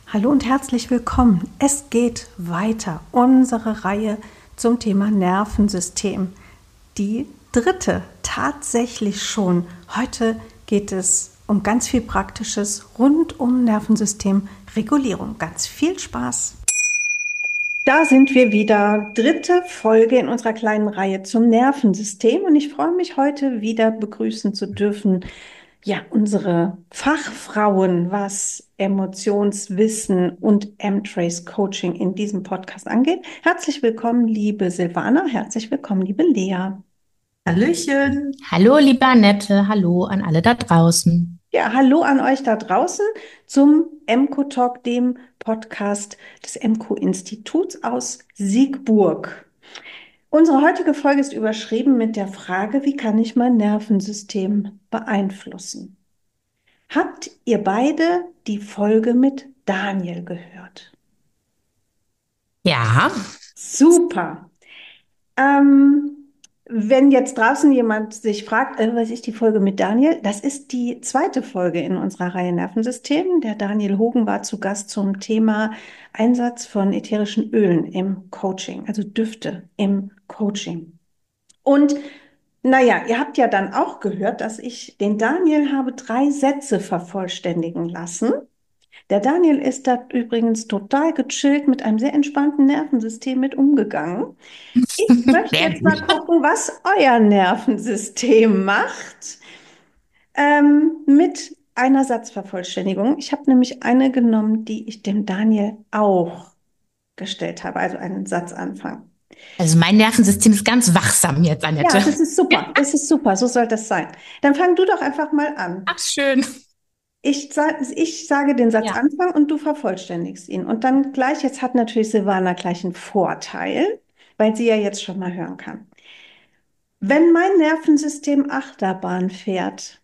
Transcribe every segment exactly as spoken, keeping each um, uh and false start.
Hallo und herzlich willkommen. Es geht weiter. Unsere Reihe zum Thema Nervensystem. Die dritte, tatsächlich schon. Heute geht es um ganz viel Praktisches rund um Nervensystemregulierung. Ganz viel Spaß. Da sind wir wieder. Dritte Folge in unserer kleinen Reihe zum Nervensystem. Und ich freue mich, heute wieder begrüßen zu dürfen, ja, unsere Fachfrauen, was Emotionswissen und M-Trace Coaching in diesem Podcast angeht. Herzlich willkommen, liebe Silvana. Herzlich willkommen, liebe Lea. Hallöchen. Hallo, liebe Annette, hallo an alle da draußen. Ja, hallo an euch da draußen zum Emco Talk, dem Podcast des Emco Instituts aus Siegburg. Unsere heutige Folge ist überschrieben mit der Frage, wie kann ich mein Nervensystem beeinflussen? Habt ihr beide die Folge mit Daniel gehört? Ja, Super. Ähm, wenn jetzt draußen jemand sich fragt, äh, was ist die Folge mit Daniel? Das ist die zweite Folge in unserer Reihe Nervensystem. Der Daniel Hogen war zu Gast zum Thema Einsatz von ätherischen Ölen im Coaching, also Düfte im Coaching. Und naja, ihr habt ja dann auch gehört, dass ich den Daniel habe drei Sätze vervollständigen lassen. Der Daniel ist da übrigens total gechillt mit einem sehr entspannten Nervensystem mit umgegangen. Ich möchte sehr jetzt mal gut. gucken, was euer Nervensystem macht, ähm, mit einer Satzvervollständigung. Ich habe nämlich eine genommen, die ich dem Daniel auch gestellt habe, also einen Satzanfang. Also mein Nervensystem ist ganz wachsam jetzt, Ja, Annette. das ist super, das ist super, so soll das sein. Dann fang du doch einfach mal an. Ach, schön. Ich, sa ich sage den Satz Ja. Anfang und du vervollständigst ihn. Und dann gleich, jetzt hat natürlich Silvana gleich einen Vorteil, weil sie ja jetzt schon mal hören kann. Wenn mein Nervensystem Achterbahn fährt,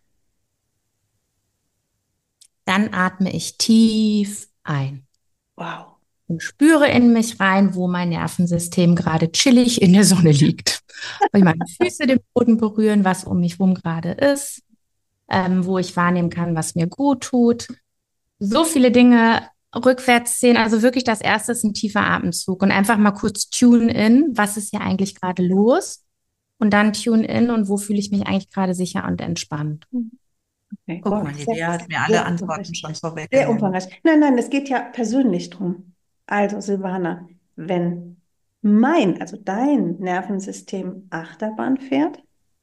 Dann atme ich tief ein wow. und spüre in mich rein, wo mein Nervensystem gerade chillig in der Sonne liegt. Weil meine Füße den Boden berühren, was um mich herum gerade ist, ähm, wo ich wahrnehmen kann, was mir gut tut. So viele Dinge rückwärts sehen. Also wirklich das erste ist ein tiefer Atemzug und einfach mal kurz tune in, was ist hier eigentlich gerade los? Und dann tune in und wo fühle ich mich eigentlich gerade sicher und entspannt. Okay, Guck wow, mal, die sehr, Lea hat mir alle sehr Antworten umfangreich. schon Sehr vorweggenommen. umfangreich. Nein, nein, es geht ja persönlich drum. Also, Silvana, wenn mein, also dein Nervensystem Achterbahn fährt,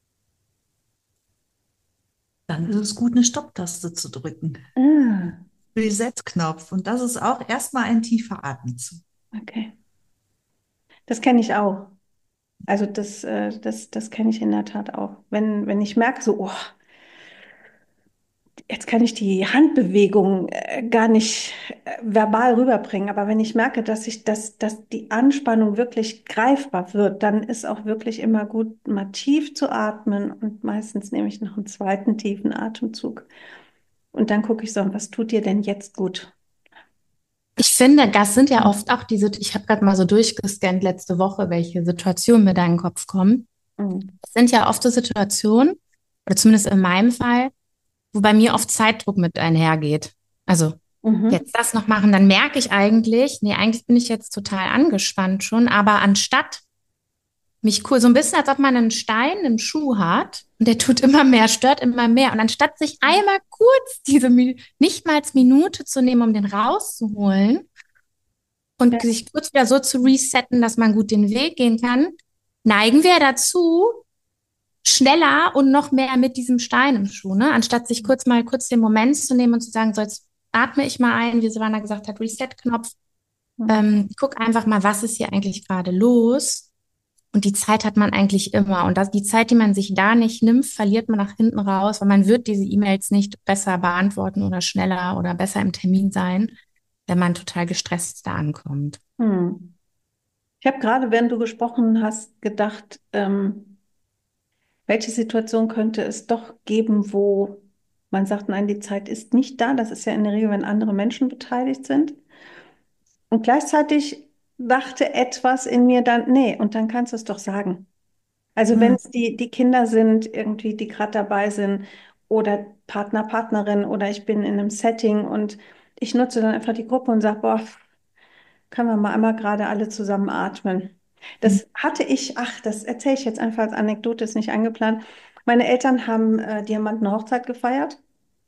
Dann ist es gut, eine Stopptaste zu drücken. ah, Reset-Knopf. Und das ist auch erstmal ein tiefer Atemzug. okay, das kenne ich auch. Also das, äh, das, das kenne ich in der Tat auch. Wenn, wenn ich merke, so, oh, jetzt kann ich die Handbewegung äh, gar nicht äh, verbal rüberbringen, aber wenn ich merke, dass ich, dass, dass die Anspannung wirklich greifbar wird, dann ist auch wirklich immer gut, mal tief zu atmen und meistens nehme ich noch einen zweiten tiefen Atemzug und dann gucke ich so, was tut dir denn jetzt gut? Ich finde, das sind ja oft auch diese, ich habe gerade mal so durchgescannt letzte Woche, welche Situationen mir da in den Kopf kommen. Mhm. Das sind ja oft so Situationen, oder zumindest in meinem Fall, wo bei mir oft Zeitdruck mit einhergeht. Also Mhm. jetzt das noch machen, dann merke ich eigentlich, nee, eigentlich bin ich jetzt total angespannt schon, aber anstatt mich cool, so ein bisschen, als ob man einen Stein im Schuh hat und der tut immer mehr, stört immer mehr. Und anstatt sich einmal kurz diese, Mi- nicht mal als Minute zu nehmen, um den rauszuholen Ja. und sich kurz wieder so zu resetten, dass man gut den Weg gehen kann, neigen wir dazu, schneller und noch mehr mit diesem Stein im Schuh, ne? Anstatt sich kurz mal kurz den Moment zu nehmen und zu sagen, so jetzt atme ich mal ein, wie Silvana gesagt hat, Reset-Knopf. Mhm. Ähm, guck einfach mal, was ist hier eigentlich gerade los? Und die Zeit hat man eigentlich immer. Und das, die Zeit, die man sich da nicht nimmt, verliert man nach hinten raus, weil man wird diese E-Mails nicht besser beantworten oder schneller oder besser im Termin sein, wenn man total gestresst da ankommt. Hm. Ich habe gerade, während du gesprochen hast, gedacht, ähm, welche Situation könnte es doch geben, wo man sagt, nein, die Zeit ist nicht da. Das ist ja in der Regel, wenn andere Menschen beteiligt sind. Und gleichzeitig dachte etwas in mir dann, nee, und dann kannst du es doch sagen. Also wenn Hm. es die, die Kinder sind, irgendwie, die gerade dabei sind, oder Partner, Partnerin, oder ich bin in einem Setting und ich nutze dann einfach die Gruppe und sage, boah, können wir mal einmal gerade alle zusammen atmen. Das hatte ich, ach, das erzähle ich jetzt einfach als Anekdote, ist nicht eingeplant. Meine Eltern haben äh, Diamantenhochzeit gefeiert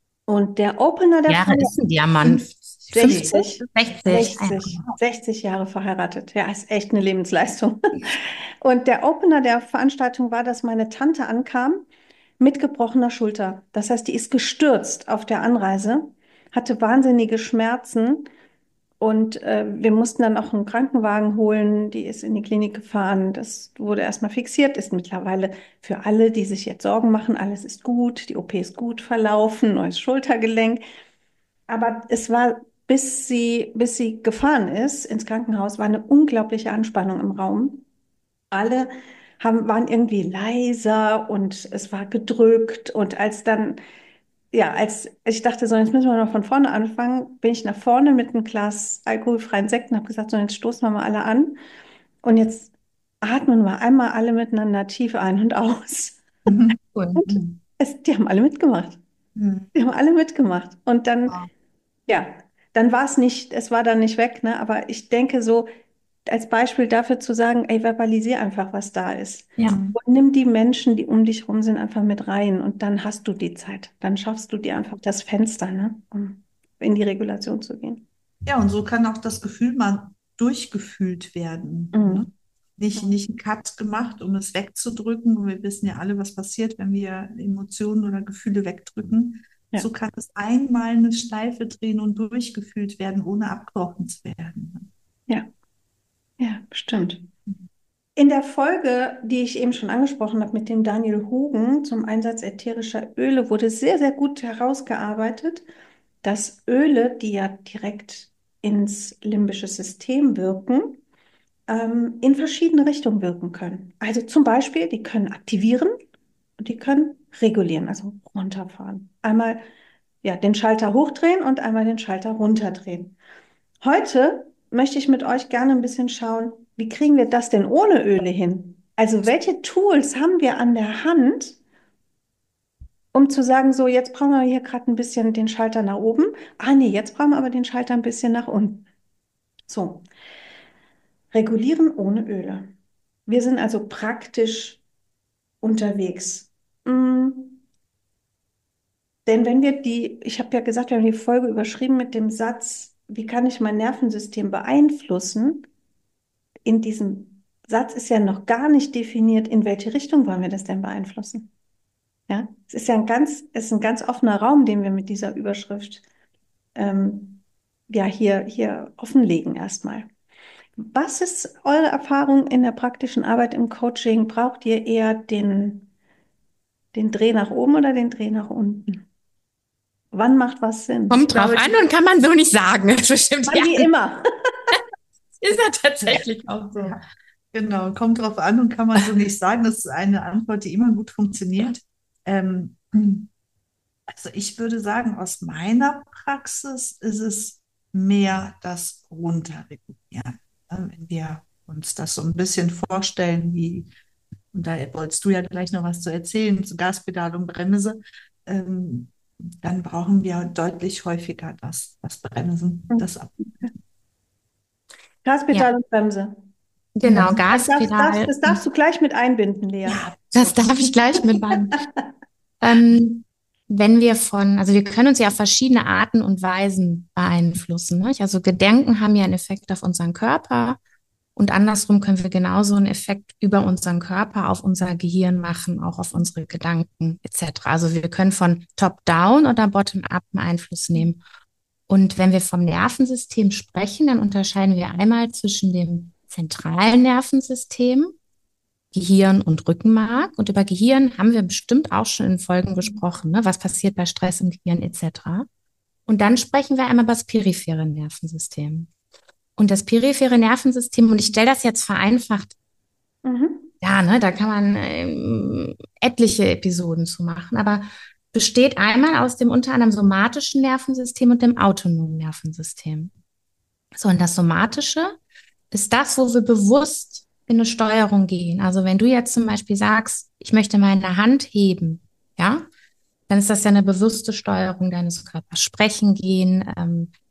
und der Opener der Jahre Feier, ist ein Diamant? sechzig, fünfzig? sechzig? Ah, sechzig, sechzig Jahre verheiratet. Ja, ist echt eine Lebensleistung. Und der Opener der Veranstaltung war, dass meine Tante ankam mit gebrochener Schulter. Das heißt, die ist gestürzt auf der Anreise, hatte wahnsinnige Schmerzen und äh, wir mussten dann auch einen Krankenwagen holen. Die ist in die Klinik gefahren. Das wurde erstmal fixiert, ist mittlerweile für alle, die sich jetzt Sorgen machen, alles ist gut, die O P ist gut verlaufen, neues Schultergelenk. Aber es war, bis sie, bis sie gefahren ist ins Krankenhaus, war eine unglaubliche Anspannung im Raum. Alle haben, waren irgendwie leiser und es war gedrückt. Und als dann, ja, als ich dachte, so, jetzt müssen wir noch von vorne anfangen, bin ich nach vorne mit einem Glas alkoholfreien Sekt und habe gesagt, so, jetzt stoßen wir mal alle an. Und jetzt atmen wir einmal alle miteinander tief ein und aus. Mhm. cool. Und es, die haben alle mitgemacht. Mhm. Die haben alle mitgemacht. Und dann, Wow. ja, dann war es nicht, es war dann nicht weg, ne? Aber ich denke so, als Beispiel dafür zu sagen, ey, verbalisier einfach, was da ist. Ja. Mhm. Und nimm die Menschen, die um dich rum sind, einfach mit rein und dann hast du die Zeit. Dann schaffst du dir einfach das Fenster, ne, um in die Regulation zu gehen. Ja, und so kann auch das Gefühl mal durchgefühlt werden. Ne? Mhm. Nicht, nicht einen Cut gemacht, um es wegzudrücken. Und wir wissen ja alle, was passiert, wenn wir Emotionen oder Gefühle wegdrücken. Ja, So kann es einmal eine Schleife drehen und durchgefühlt werden, ohne abgebrochen zu werden. ja, ja, stimmt. In der Folge, die ich eben schon angesprochen habe mit dem Daniel Hugen zum Einsatz ätherischer Öle, wurde sehr, sehr gut herausgearbeitet, dass Öle, die ja direkt ins limbische System wirken, ähm, in verschiedene Richtungen wirken können. Also zum Beispiel, die können aktivieren und die können regulieren, also runterfahren. Einmal ja, den Schalter hochdrehen und einmal den Schalter runterdrehen. Heute möchte ich mit euch gerne ein bisschen schauen, wie kriegen wir das denn ohne Öle hin? Also welche Tools haben wir an der Hand, um zu sagen, so jetzt brauchen wir hier gerade ein bisschen den Schalter nach oben. Ah nee, jetzt brauchen wir aber den Schalter ein bisschen nach unten. So, regulieren ohne Öle. Wir sind also praktisch unterwegs. Mm, denn wenn wir die, ich habe ja gesagt, wir haben die Folge überschrieben mit dem Satz, wie kann ich mein Nervensystem beeinflussen? In diesem Satz ist ja noch gar nicht definiert, in welche Richtung wollen wir das denn beeinflussen? Ja, es ist ja ein ganz, es ist ein ganz offener Raum, den wir mit dieser Überschrift ähm, ja hier, hier offenlegen erstmal. Was ist eure Erfahrung in der praktischen Arbeit im Coaching? Braucht ihr eher den, den Dreh nach oben oder den Dreh nach unten? Wann macht was Sinn? Kommt drauf an und kann man so nicht sagen. Das bestimmt, Wann ja, wie immer. ist ja tatsächlich auch so. Ja, genau, kommt drauf an und kann man so nicht sagen. Das ist eine Antwort, die immer gut funktioniert. Ähm, also ich würde sagen, aus meiner Praxis ist es mehr das Runterregulieren. Ne? Wenn wir uns das so ein bisschen vorstellen, wie, und da wolltest du ja gleich noch was zu erzählen, zu Gaspedal und Bremse, ähm, dann brauchen wir deutlich häufiger das, das Bremsen, das Ab. Ja, Gaspedal und Bremse. genau, Das darfst, darfst, Gaspedal. das darfst du gleich mit einbinden, Lea. Ja, das darf ich gleich mit beim. Ähm, wenn wir von, also wir können uns ja auf verschiedene Arten und Weisen beeinflussen. Nicht? Also Gedanken haben ja einen Effekt auf unseren Körper und andersrum können wir genauso einen Effekt über unseren Körper auf unser Gehirn machen, auch auf unsere Gedanken et cetera. Also wir können von Top-Down oder Bottom-up einen Einfluss nehmen. Und wenn wir vom Nervensystem sprechen, dann unterscheiden wir einmal zwischen dem zentralen Nervensystem, Gehirn und Rückenmark. Und über Gehirn haben wir bestimmt auch schon in Folgen gesprochen, ne? Was passiert bei Stress im Gehirn et cetera. Und dann sprechen wir einmal über das periphere Nervensystem. Und das periphere Nervensystem, und ich stelle das jetzt vereinfacht, Mhm. ja, ne, da kann man ähm, etliche Episoden zu machen, aber besteht einmal aus dem unter anderem somatischen Nervensystem und dem autonomen Nervensystem. So, und das somatische ist das, wo wir bewusst in eine Steuerung gehen. Also wenn du jetzt zum Beispiel sagst, ich möchte meine Hand heben, ja, dann ist das ja eine bewusste Steuerung deines Körpers. Sprechen gehen, ähm,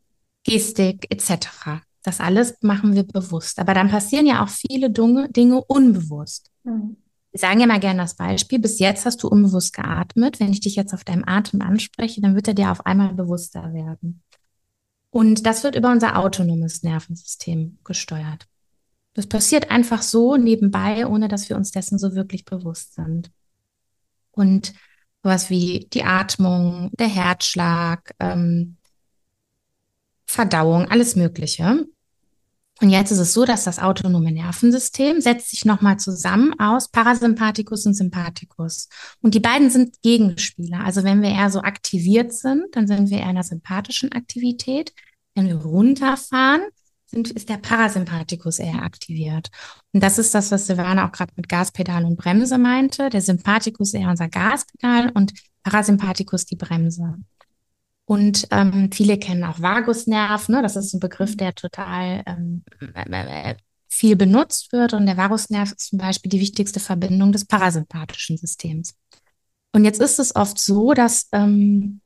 Gestik et cetera. Das alles machen wir bewusst. Aber dann passieren ja auch viele Dinge, Dinge unbewusst. Mhm. Wir sagen ja mal gerne das Beispiel, bis jetzt hast du unbewusst geatmet. Wenn ich dich jetzt auf deinem Atem anspreche, dann wird er dir auf einmal bewusster werden. Und das wird über unser autonomes Nervensystem gesteuert. Das passiert einfach so nebenbei, ohne dass wir uns dessen so wirklich bewusst sind. Und sowas wie die Atmung, der Herzschlag, ähm, Verdauung, alles Mögliche. Und jetzt ist es so, dass das autonome Nervensystem setzt sich nochmal zusammen aus Parasympathikus und Sympathikus. Und die beiden sind Gegenspieler. Also wenn wir eher so aktiviert sind, dann sind wir eher in einer sympathischen Aktivität. Wenn wir runterfahren, sind, ist der Parasympathikus eher aktiviert. Und das ist das, was Silvana auch gerade mit Gaspedal und Bremse meinte. Der Sympathikus eher unser Gaspedal und Parasympathikus die Bremse. Und ähm, viele kennen auch Vagusnerv, ne? Das ist ein Begriff, der total ähm, äh, viel benutzt wird. Und der Vagusnerv ist zum Beispiel die wichtigste Verbindung des parasympathischen Systems. Und jetzt ist es oft so, dass, ähm,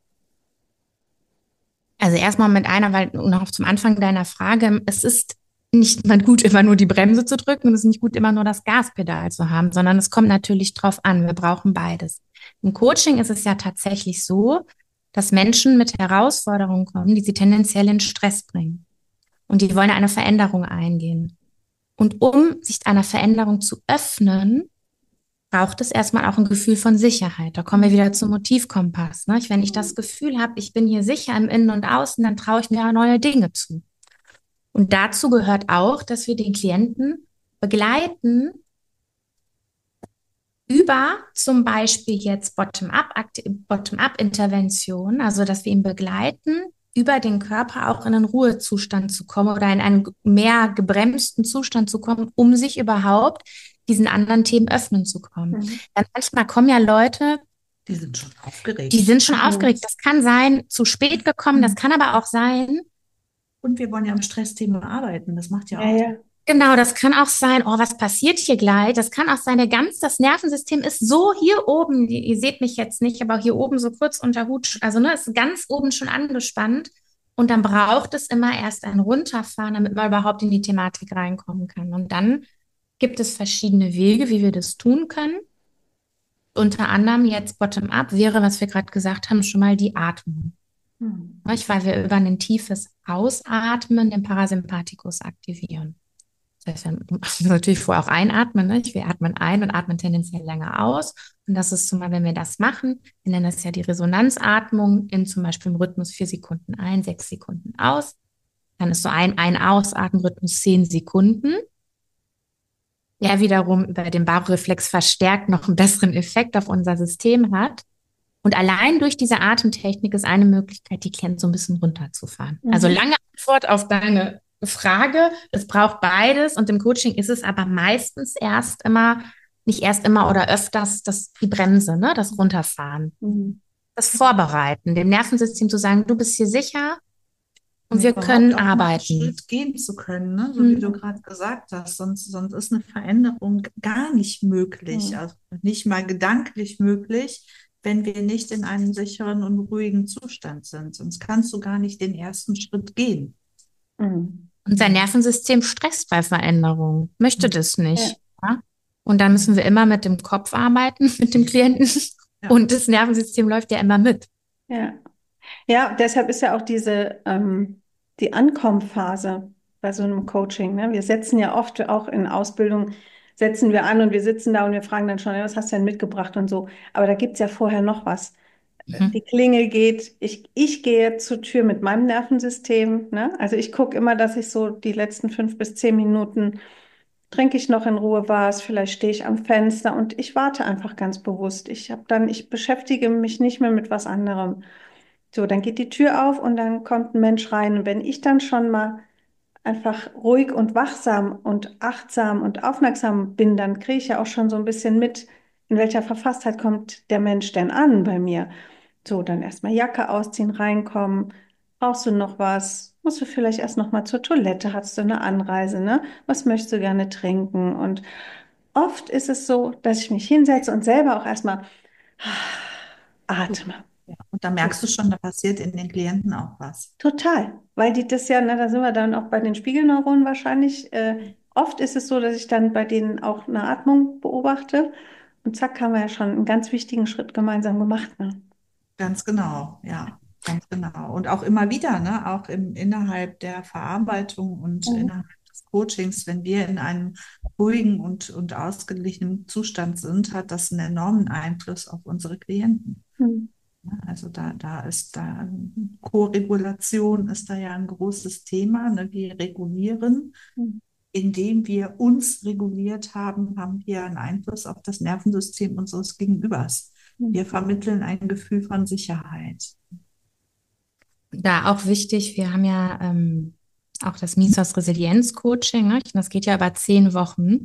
also erstmal mit einer, weil noch zum Anfang deiner Frage, es ist nicht mal gut, immer nur die Bremse zu drücken und es ist nicht gut, immer nur das Gaspedal zu haben, sondern es kommt natürlich drauf an. Wir brauchen beides. Im Coaching ist es ja tatsächlich so, dass Menschen mit Herausforderungen kommen, die sie tendenziell in Stress bringen. Und die wollen eine Veränderung eingehen. Und um sich einer Veränderung zu öffnen, braucht es erstmal auch ein Gefühl von Sicherheit. Da kommen wir wieder zum Motivkompass. Ne? Wenn ich das Gefühl habe, ich bin hier sicher im Innen und Außen, dann traue ich mir neue Dinge zu. Und dazu gehört auch, dass wir den Klienten begleiten, über zum Beispiel jetzt Bottom-up, Bottom-up-Intervention, also dass wir ihn begleiten, über den Körper auch in einen Ruhezustand zu kommen oder in einen mehr gebremsten Zustand zu kommen, um sich überhaupt diesen anderen Themen öffnen zu können. Mhm. Dann manchmal kommen ja Leute, Die sind schon aufgeregt. die sind schon aufgeregt. Das kann sein, zu spät gekommen, das kann aber auch sein. Und wir wollen ja am Stressthema arbeiten. Das macht ja Ja, auch. ja. Genau, das kann auch sein, oh, was passiert hier gleich? Das kann auch sein, der ganz, das Nervensystem ist so hier oben, ihr, ihr seht mich jetzt nicht, aber hier oben so kurz unter Hut, also ne, ist ganz oben schon angespannt. Und dann braucht es immer erst ein Runterfahren, damit man überhaupt in die Thematik reinkommen kann. Und dann gibt es verschiedene Wege, wie wir das tun können. Unter anderem jetzt Bottom-up wäre, was wir gerade gesagt haben, schon mal die Atmung. Mhm. Nicht? Weil wir über ein tiefes Ausatmen den Parasympathikus aktivieren. Das heißt, wir müssen natürlich vorher auch einatmen. Nicht? Wir atmen ein und atmen tendenziell länger aus. Und das ist zumal, wenn wir das machen, wir nennen das ja die Resonanzatmung in zum Beispiel im Rhythmus vier Sekunden ein, sechs Sekunden aus. Dann ist so ein Ein-Ausatmen-Rhythmus zehn Sekunden. Der wiederum über den Baroreflex verstärkt noch einen besseren Effekt auf unser System hat. Und allein durch diese Atemtechnik ist eine Möglichkeit, die Klienten so ein bisschen runterzufahren. Mhm. Also lange Antwort auf deine Frage. Es braucht beides. Und im Coaching ist es aber meistens erst immer, nicht erst immer oder öfters, das, die Bremse, ne, das Runterfahren. Mhm. Das Vorbereiten, dem Nervensystem zu sagen, du bist hier sicher und Um wir überhaupt können auch mal einen arbeiten. Schritt gehen zu können, ne? So Mhm. wie du gerade gesagt hast. Sonst, sonst ist eine Veränderung gar nicht möglich, Mhm. also nicht mal gedanklich möglich, wenn wir nicht in einem sicheren und ruhigen Zustand sind. Sonst kannst du gar nicht den ersten Schritt gehen. Mhm. Und sein Nervensystem stresst bei Veränderung, möchte das nicht. Ja? Und dann müssen wir immer mit dem Kopf arbeiten, mit dem Klienten. Ja. Und das Nervensystem läuft ja immer mit. Ja. Ja, deshalb ist ja auch diese ähm, die Ankommenphase bei so einem Coaching. Ne? Wir setzen ja oft auch in Ausbildung, setzen wir an und wir sitzen da und wir fragen dann schon, ja, was hast du denn mitgebracht und so. Aber da gibt es ja vorher noch was. Mhm. Die Klingel geht, ich, ich gehe zur Tür mit meinem Nervensystem. Ne? Also ich gucke immer, dass ich so die letzten fünf bis zehn Minuten trinke ich noch in Ruhe was, vielleicht stehe ich am Fenster und ich warte einfach ganz bewusst. Ich habe dann, ich beschäftige mich nicht mehr mit was anderem. So, dann geht die Tür auf und dann kommt ein Mensch rein. Und wenn ich dann schon mal einfach ruhig und wachsam und achtsam und aufmerksam bin, dann kriege ich ja auch schon so ein bisschen mit, in welcher Verfasstheit kommt der Mensch denn an bei mir. So, dann erstmal Jacke ausziehen, reinkommen. Brauchst du noch was? Musst du vielleicht erst noch mal zur Toilette? Hast du eine Anreise, ne? Was möchtest du gerne trinken? Und oft ist es so, dass ich mich hinsetze und selber auch erstmal atme. Ja. Und da merkst du schon, da passiert in den Klienten auch was. Total, weil die das ja, na, da sind wir dann auch bei den Spiegelneuronen wahrscheinlich. Äh, oft ist es so, dass ich dann bei denen auch eine Atmung beobachte und zack, haben wir ja schon einen ganz wichtigen Schritt gemeinsam gemacht. Ne? Ganz genau, ja, ganz genau. Und auch immer wieder, ne, auch im, innerhalb der Verarbeitung und Mhm. innerhalb des Coachings, wenn wir in einem ruhigen und, und ausgeglichenen Zustand sind, hat das einen enormen Einfluss auf unsere Klienten. Mhm. Ja, also da, da ist da Koregulation ist da ja ein großes Thema. Ne? Wir regulieren. Mhm. Indem wir uns reguliert haben, haben wir einen Einfluss auf das Nervensystem unseres Gegenübers. Wir vermitteln ein Gefühl von Sicherheit. Da auch wichtig, wir haben ja ähm, auch das Misos Resilienz Coaching, ne? Das geht ja über zehn Wochen.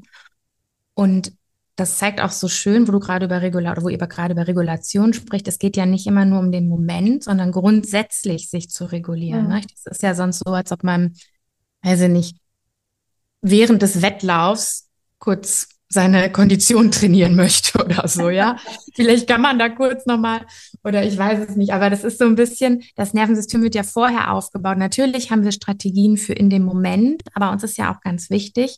Und das zeigt auch so schön, wo du gerade über Regula oder wo ihr gerade über Regulation spricht. Es geht ja nicht immer nur um den Moment, sondern grundsätzlich sich zu regulieren. Ne? Mhm. Das ist ja sonst so, als ob man, weiß ich nicht, während des Wettlaufs kurz seine Kondition trainieren möchte oder so, ja. Vielleicht kann man da kurz nochmal, oder ich weiß es nicht, aber das ist so ein bisschen, das Nervensystem wird ja vorher aufgebaut. Natürlich haben wir Strategien für in dem Moment, aber uns ist ja auch ganz wichtig,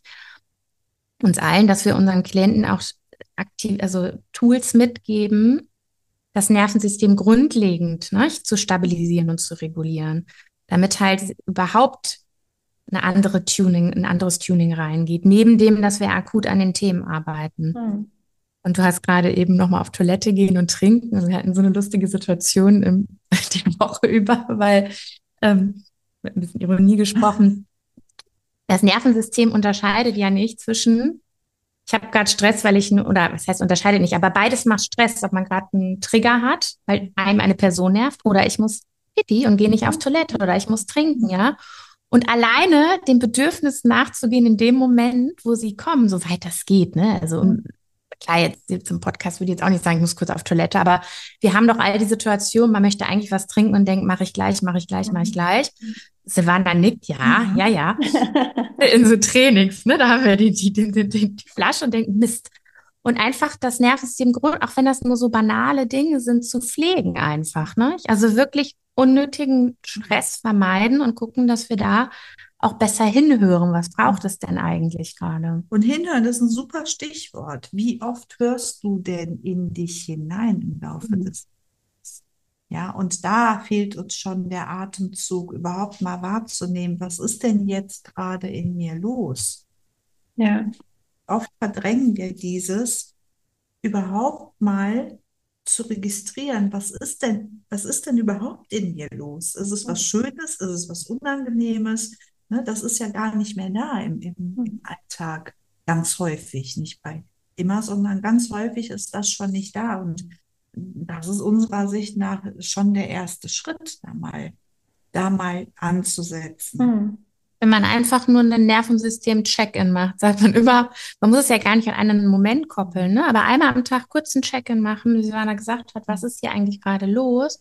uns allen, dass wir unseren Klienten auch aktiv, also Tools mitgeben, das Nervensystem grundlegend, ne, zu stabilisieren und zu regulieren, damit halt überhaupt eine andere Tuning, ein anderes Tuning reingeht, neben dem, dass wir akut an den Themen arbeiten. Mhm. Und du hast gerade eben nochmal auf Toilette gehen und trinken. Also wir hatten so eine lustige Situation im, die Woche über, weil, ähm, mit ein bisschen Ironie gesprochen, das Nervensystem unterscheidet ja nicht zwischen, ich habe gerade Stress, weil ich, oder was heißt unterscheidet nicht, aber beides macht Stress, ob man gerade einen Trigger hat, weil einem eine Person nervt, oder ich muss Pipi und gehe nicht auf Toilette oder ich muss trinken, ja. Und alleine dem Bedürfnis nachzugehen in dem Moment, wo sie kommen, soweit das geht, ne? Also um, klar, jetzt, jetzt im Podcast würde ich jetzt auch nicht sagen, ich muss kurz auf Toilette, aber wir haben doch all die Situationen, man möchte eigentlich was trinken und denkt, mache ich gleich, mache ich gleich, mache ich gleich. Silvana nickt, ja, Mhm. ja, ja. In so Trainings, ne, da haben wir die, die, die, die, die Flasche und denken, Mist. Und einfach das Nervensystem, auch wenn das nur so banale Dinge sind, zu pflegen einfach, ne? Also wirklich unnötigen Stress vermeiden und gucken, dass wir da auch besser hinhören. Was braucht es denn eigentlich gerade? Und hinhören ist ein super Stichwort. Wie oft hörst du denn in dich hinein im Laufe Mhm. des Tages? Ja, und da fehlt uns schon der Atemzug, überhaupt mal wahrzunehmen, was ist denn jetzt gerade in mir los? Ja. Oft verdrängen wir dieses, überhaupt mal zu registrieren, was ist denn, was ist denn überhaupt in mir los? Ist es was Schönes? Ist es was Unangenehmes? Ne, das ist ja gar nicht mehr da im, im, im Alltag, ganz häufig, nicht bei immer, sondern ganz häufig ist das schon nicht da. Und das ist unserer Sicht nach schon der erste Schritt, da mal, da mal anzusetzen. Mhm. Wenn man einfach nur ein Nervensystem-Check-in macht, sagt man immer, man muss es ja gar nicht an einen Moment koppeln, ne? Aber einmal am Tag kurz ein Check-in machen, wie Silvana gesagt hat, was ist hier eigentlich gerade los?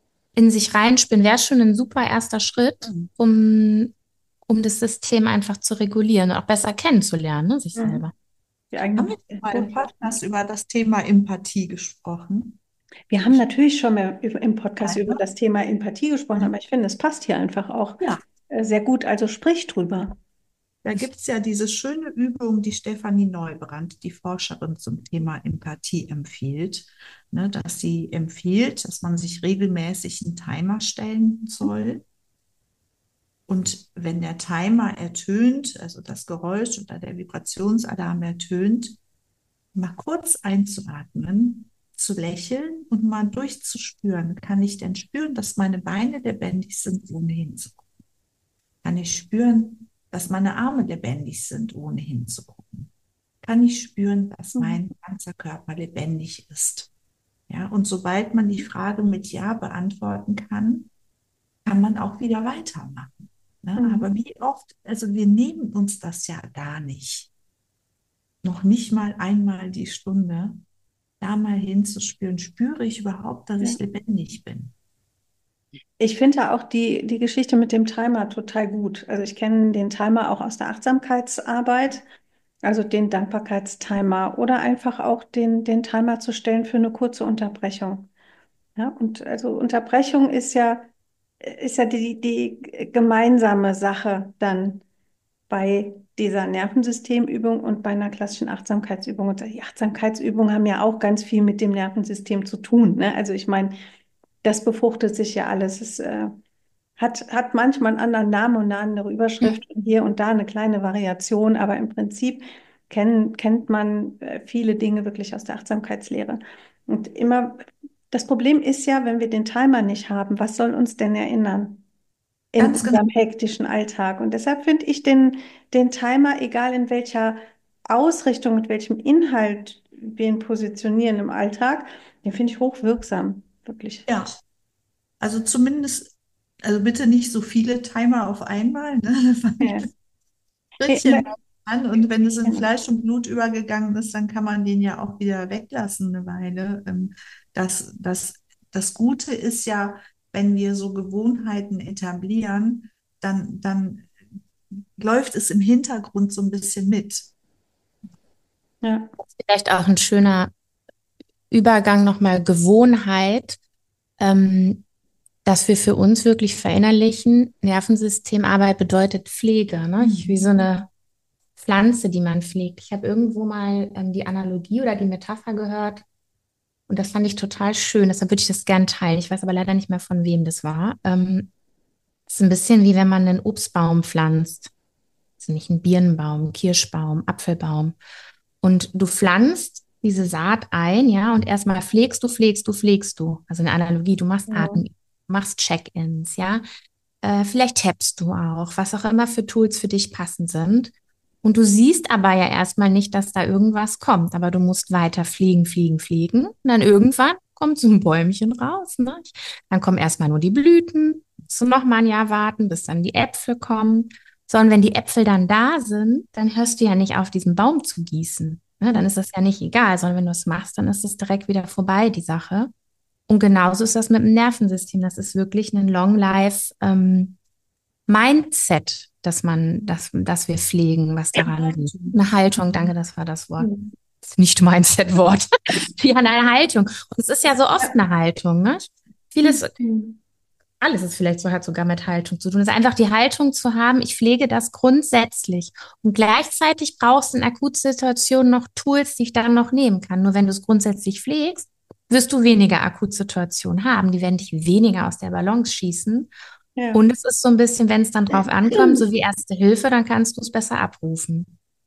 In sich reinspinnen, wäre schon ein super erster Schritt, um, um das System einfach zu regulieren und auch besser kennenzulernen, ne, sich Mhm. selber. Die Haben wir eigene mal im Podcast über das Thema Empathie gesprochen? Wir haben natürlich schon mal über, im Podcast Nein, über ne? das Thema Empathie gesprochen, aber ich finde, es passt hier einfach auch Ja, äh, sehr gut. Also sprich drüber. da gibt es ja diese schöne Übung, die Stefanie Neubrand, die Forscherin zum Thema Empathie, empfiehlt, ne, dass sie empfiehlt, dass man sich regelmäßig einen Timer stellen soll. Und wenn der Timer ertönt, also das Geräusch oder der Vibrationsalarm ertönt, mal kurz einzuatmen, zu lächeln und mal durchzuspüren. Kann ich denn spüren, dass meine Beine lebendig sind, ohne hinzugucken? Kann ich spüren, dass meine Arme lebendig sind, ohne hinzugucken? Kann ich spüren, dass Mhm. mein ganzer Körper lebendig ist? Ja, und sobald man die Frage mit Ja beantworten kann, kann man auch wieder weitermachen. Ne? Mhm. Aber wie oft, also wir nehmen uns das ja gar nicht. Noch nicht mal einmal die Stunde, da mal hinzuspüren, spüre ich überhaupt, dass Ja. ich lebendig bin? Ich finde auch die, die Geschichte mit dem Timer total gut. Also ich kenne den Timer auch aus der Achtsamkeitsarbeit, also den Dankbarkeitstimer oder einfach auch den, den Timer zu stellen für eine kurze Unterbrechung. Ja, und also Unterbrechung ist ja, ist ja die, die gemeinsame Sache dann bei dieser Nervensystemübung und bei einer klassischen Achtsamkeitsübung. Und die Achtsamkeitsübungen haben ja auch ganz viel mit dem Nervensystem zu tun. Ne? Also ich meine, das befruchtet sich ja alles. Es äh, hat, hat manchmal einen anderen Namen und eine andere Überschrift und hier und da eine kleine Variation, aber im Prinzip kenn, kennt man äh, viele Dinge wirklich aus der Achtsamkeitslehre. Und immer, das Problem ist ja, wenn wir den Timer nicht haben, was soll uns denn erinnern in Ganz genau. unserem hektischen Alltag? Und deshalb finde ich den, den Timer, egal in welcher Ausrichtung, mit welchem Inhalt wir ihn positionieren im Alltag, den finde ich hochwirksam, wirklich. Ja, also zumindest, also bitte nicht so viele Timer auf einmal, ne? Ja. Nee, Schrittchen ne, an, und wenn es in genau. Fleisch und Blut übergegangen ist, dann kann man den ja auch wieder weglassen eine Weile. Ähm, Das, das, das Gute ist ja, wenn wir so Gewohnheiten etablieren, dann, dann läuft es im Hintergrund so ein bisschen mit. Ja. Vielleicht auch ein schöner Übergang nochmal Gewohnheit, ähm, dass wir für uns wirklich verinnerlichen, Nervensystemarbeit bedeutet Pflege, ne? Ich, wie so eine Pflanze, die man pflegt. Ich habe irgendwo mal ähm, die Analogie oder die Metapher gehört und das fand ich total schön. Deshalb würde ich das gern teilen. Ich weiß aber leider nicht mehr, von wem das war. Ähm, es ist ein bisschen wie wenn man einen Obstbaum pflanzt. Also nicht einen Birnenbaum, Kirschbaum, Apfelbaum. Und du pflanzt diese Saat ein, ja, und erstmal pflegst du, pflegst du, pflegst du. Also eine Analogie, du machst Ja. Atem, machst Check-ins, ja. Äh, vielleicht tappst du auch, was auch immer für Tools für dich passend sind. Und du siehst aber ja erstmal nicht, dass da irgendwas kommt, aber du musst weiter fliegen, fliegen, fliegen. Und dann irgendwann kommt so ein Bäumchen raus, ne? Dann kommen erstmal nur die Blüten, musst du noch mal ein Jahr warten, bis dann die Äpfel kommen. Sondern wenn die Äpfel dann da sind, dann hörst du ja nicht auf, diesen Baum zu gießen. Ne? Dann ist das ja nicht egal, sondern wenn du es machst, dann ist es direkt wieder vorbei, die Sache. Und genauso ist das mit dem Nervensystem. Das ist wirklich ein Long-Life ähm, Mindset, dass man, dass, dass wir pflegen, was daran liegt. Eine Haltung, danke, das war das Wort. Mhm. Das ist nicht Mindset-Wort. Ja, eine Haltung. Und es ist ja so oft Ja. eine Haltung, ne? Vieles, Mhm. alles ist vielleicht so, hat sogar mit Haltung zu tun. Es ist einfach die Haltung zu haben, ich pflege das grundsätzlich. Und gleichzeitig brauchst du in Akutsituationen noch Tools, die ich dann noch nehmen kann. Nur wenn du es grundsätzlich pflegst, wirst du weniger Akutsituationen haben. Die werden dich weniger aus der Balance schießen. Ja. Und es ist so ein bisschen, wenn es dann drauf ankommt, so wie Erste Hilfe, dann kannst du es besser abrufen.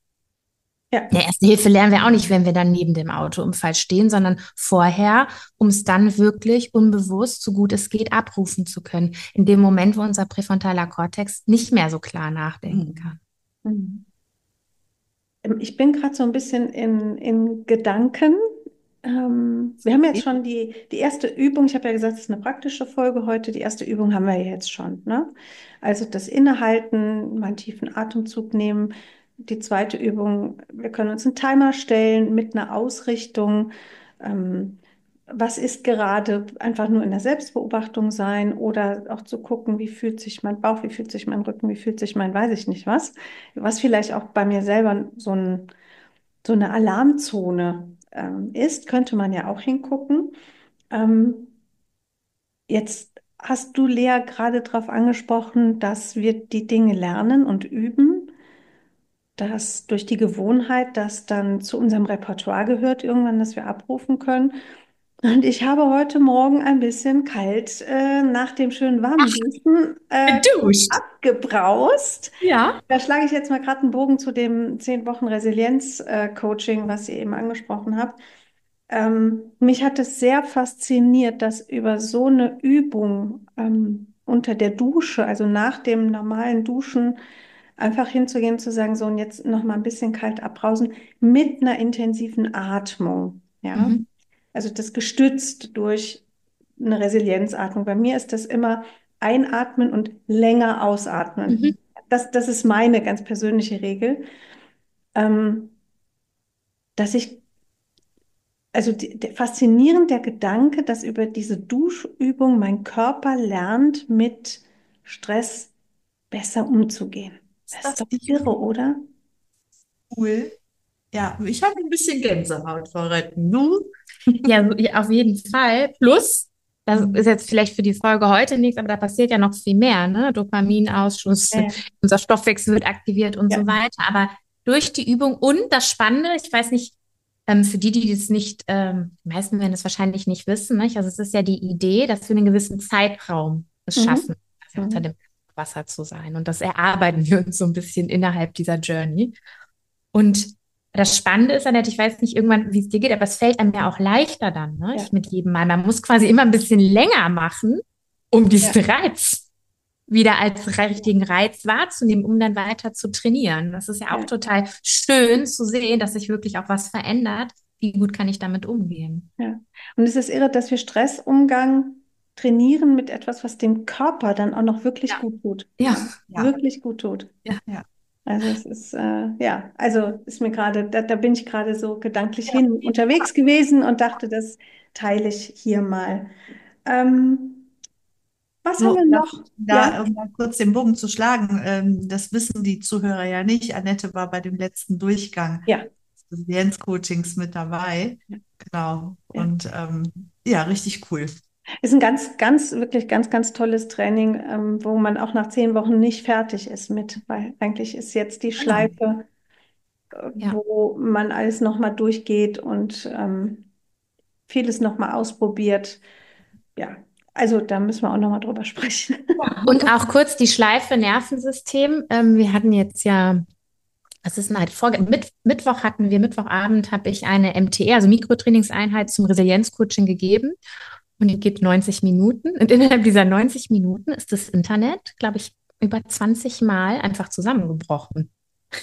Ja. Ja, Erste Hilfe lernen wir auch nicht, wenn wir dann neben dem Autounfall stehen, sondern vorher, um es dann wirklich unbewusst, so gut es geht, abrufen zu können. In dem Moment, wo unser präfrontaler Kortex nicht mehr so klar nachdenken kann. Mhm. Ähm, Ich bin gerade so ein bisschen in, in Gedanken. Ähm, wir haben jetzt schon die, die erste Übung. Ich habe ja gesagt, es ist eine praktische Folge heute. Die erste Übung haben wir ja jetzt schon, ne? Also das Innehalten, mal einen tiefen Atemzug nehmen. Die zweite Übung, wir können uns einen Timer stellen mit einer Ausrichtung. Ähm, Was ist gerade, einfach nur in der Selbstbeobachtung sein oder auch zu gucken, wie fühlt sich mein Bauch, wie fühlt sich mein Rücken, wie fühlt sich mein, weiß ich nicht was. Was vielleicht auch bei mir selber so ein, so eine Alarmzone ähm, ist, könnte man ja auch hingucken. Ähm, Jetzt hast du, Lea, gerade darauf angesprochen, dass wir die Dinge lernen und üben, dass durch die Gewohnheit das dann zu unserem Repertoire gehört, irgendwann, dass wir abrufen können. Und ich habe heute Morgen ein bisschen kalt äh, nach dem schönen warmen Duschen äh, Geduscht. abgebraust. Ja. Da schlage ich jetzt mal gerade einen Bogen zu dem zehn Wochen Resilienz-Coaching, was ihr eben angesprochen habt. Ähm, mich hat es sehr fasziniert, dass über so eine Übung ähm, unter der Dusche, also nach dem normalen Duschen, einfach hinzugehen, zu sagen, so und jetzt noch mal ein bisschen kalt abbrausen mit einer intensiven Atmung, ja. Mhm. Also das gestützt durch eine Resilienzatmung. Bei mir ist das immer einatmen und länger ausatmen. Mhm. Das, das ist meine ganz persönliche Regel, ähm, dass ich also die, der, faszinierend der Gedanke, dass über diese Duschübung mein Körper lernt, mit Stress besser umzugehen. Ist Das ist das doch nicht irre, oder? cool? Ja, ich habe ein bisschen Gänsehaut vor Retten. Du? Ja, so- ja, auf jeden Fall. Plus, das ist jetzt vielleicht für die Folge heute nichts, aber da passiert ja noch viel mehr, ne? Dopaminausschuss, Ja, ja. unser Stoffwechsel wird aktiviert und Ja. so weiter. Aber durch die Übung und das Spannende, ich weiß nicht, ähm, für die, die das nicht, ähm, die meisten werden es wahrscheinlich nicht wissen, nicht? Also es ist ja die Idee, dass wir einen gewissen Zeitraum es Mhm. schaffen, also unter Mhm. dem Wasser zu sein. Und das erarbeiten wir uns so ein bisschen innerhalb dieser Journey. Und das Spannende ist dann, halt, ich weiß nicht irgendwann, wie es dir geht, aber es fällt einem ja auch leichter dann, ne? Ja. Ich mit jedem Mal. Man muss quasi immer ein bisschen länger machen, um diesen Ja. Reiz wieder als richtigen Reiz wahrzunehmen, um dann weiter zu trainieren. Das ist ja auch Ja. total schön zu sehen, dass sich wirklich auch was verändert. Wie gut kann ich damit umgehen? Ja. Und es ist irre, dass wir Stressumgang trainieren mit etwas, was dem Körper dann auch noch wirklich Ja. gut tut. Ja. Ja. Ja, Wirklich gut tut. Ja. ja. Also es ist, äh, ja, also ist mir gerade, da, da bin ich gerade so gedanklich hin unterwegs gewesen und dachte, das teile ich hier mal. Ähm, was haben So, wir darf noch? ich da, um da kurz den Bogen zu schlagen, ähm, das wissen die Zuhörer ja nicht. Annette war bei dem letzten Durchgang Ja, des Resilienz-Coachings mit dabei. ja, Genau. ja. Und ähm, ja, richtig cool. Ist ein ganz, ganz, wirklich ganz, ganz tolles Training, ähm, wo man auch nach zehn Wochen nicht fertig ist mit, weil eigentlich ist jetzt die Genau. Schleife, äh, Ja. wo man alles nochmal durchgeht und ähm, vieles nochmal ausprobiert. Ja, also da müssen wir auch nochmal drüber sprechen. Und auch kurz die Schleife Nervensystem. Ähm, wir hatten jetzt ja, was ist denn halt vor, Mitt, Mittwoch hatten wir, Mittwochabend habe ich eine M T E, also Mikrotrainingseinheit zum Resilienzcoaching gegeben. Und die geht neunzig Minuten. Und innerhalb dieser neunzig Minuten ist das Internet, glaube ich, über zwanzig Mal einfach zusammengebrochen.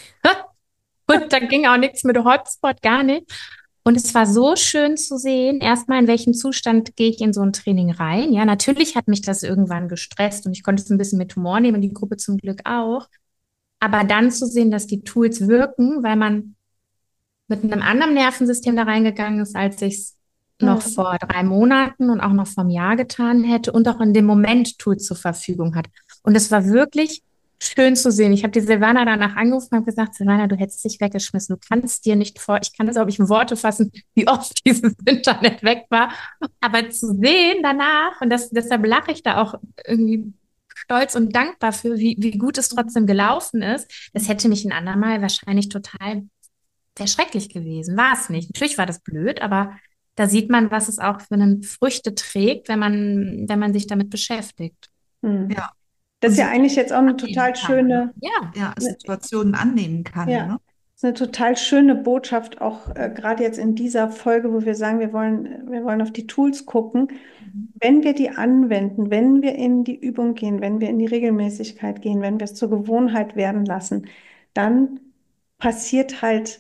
Und da ging auch nichts mit Hotspot, gar nicht. Und es war so schön zu sehen, erstmal in welchem Zustand gehe ich in so ein Training rein. Ja, natürlich hat mich das irgendwann gestresst und ich konnte es ein bisschen mit Humor nehmen, die Gruppe zum Glück auch. Aber dann zu sehen, dass die Tools wirken, weil man mit einem anderen Nervensystem da reingegangen ist, als ich es noch Mhm. vor drei Monaten und auch noch vor einem Jahr getan hätte und auch in dem Moment Tools zur Verfügung hat. Und es war wirklich schön zu sehen. Ich habe die Silvana danach angerufen und habe gesagt, Silvana, du hättest dich weggeschmissen. Du kannst dir nicht vor, ich kann das auch nicht in Worte fassen, wie oft dieses Internet weg war. Aber zu sehen danach, und das, deshalb lache ich da auch irgendwie stolz und dankbar für, wie, wie gut es trotzdem gelaufen ist. Das hätte mich ein andermal wahrscheinlich total wäre schrecklich gewesen. War es nicht. Natürlich war das blöd, aber da sieht man, was es auch für eine Früchte trägt, wenn man, wenn man sich damit beschäftigt. Mhm. Ja. Das Und ist ja sich eigentlich jetzt auch eine annehmen total kann, ne? schöne, Ja, Ja, ne, Situationen annehmen kann, ja, ne? ist eine total schöne Botschaft, auch äh, gerade jetzt in dieser Folge, wo wir sagen, wir wollen, wir wollen auf die Tools gucken. Mhm. Wenn wir die anwenden, wenn wir in die Übung gehen, wenn wir in die Regelmäßigkeit gehen, wenn wir es zur Gewohnheit werden lassen, dann passiert halt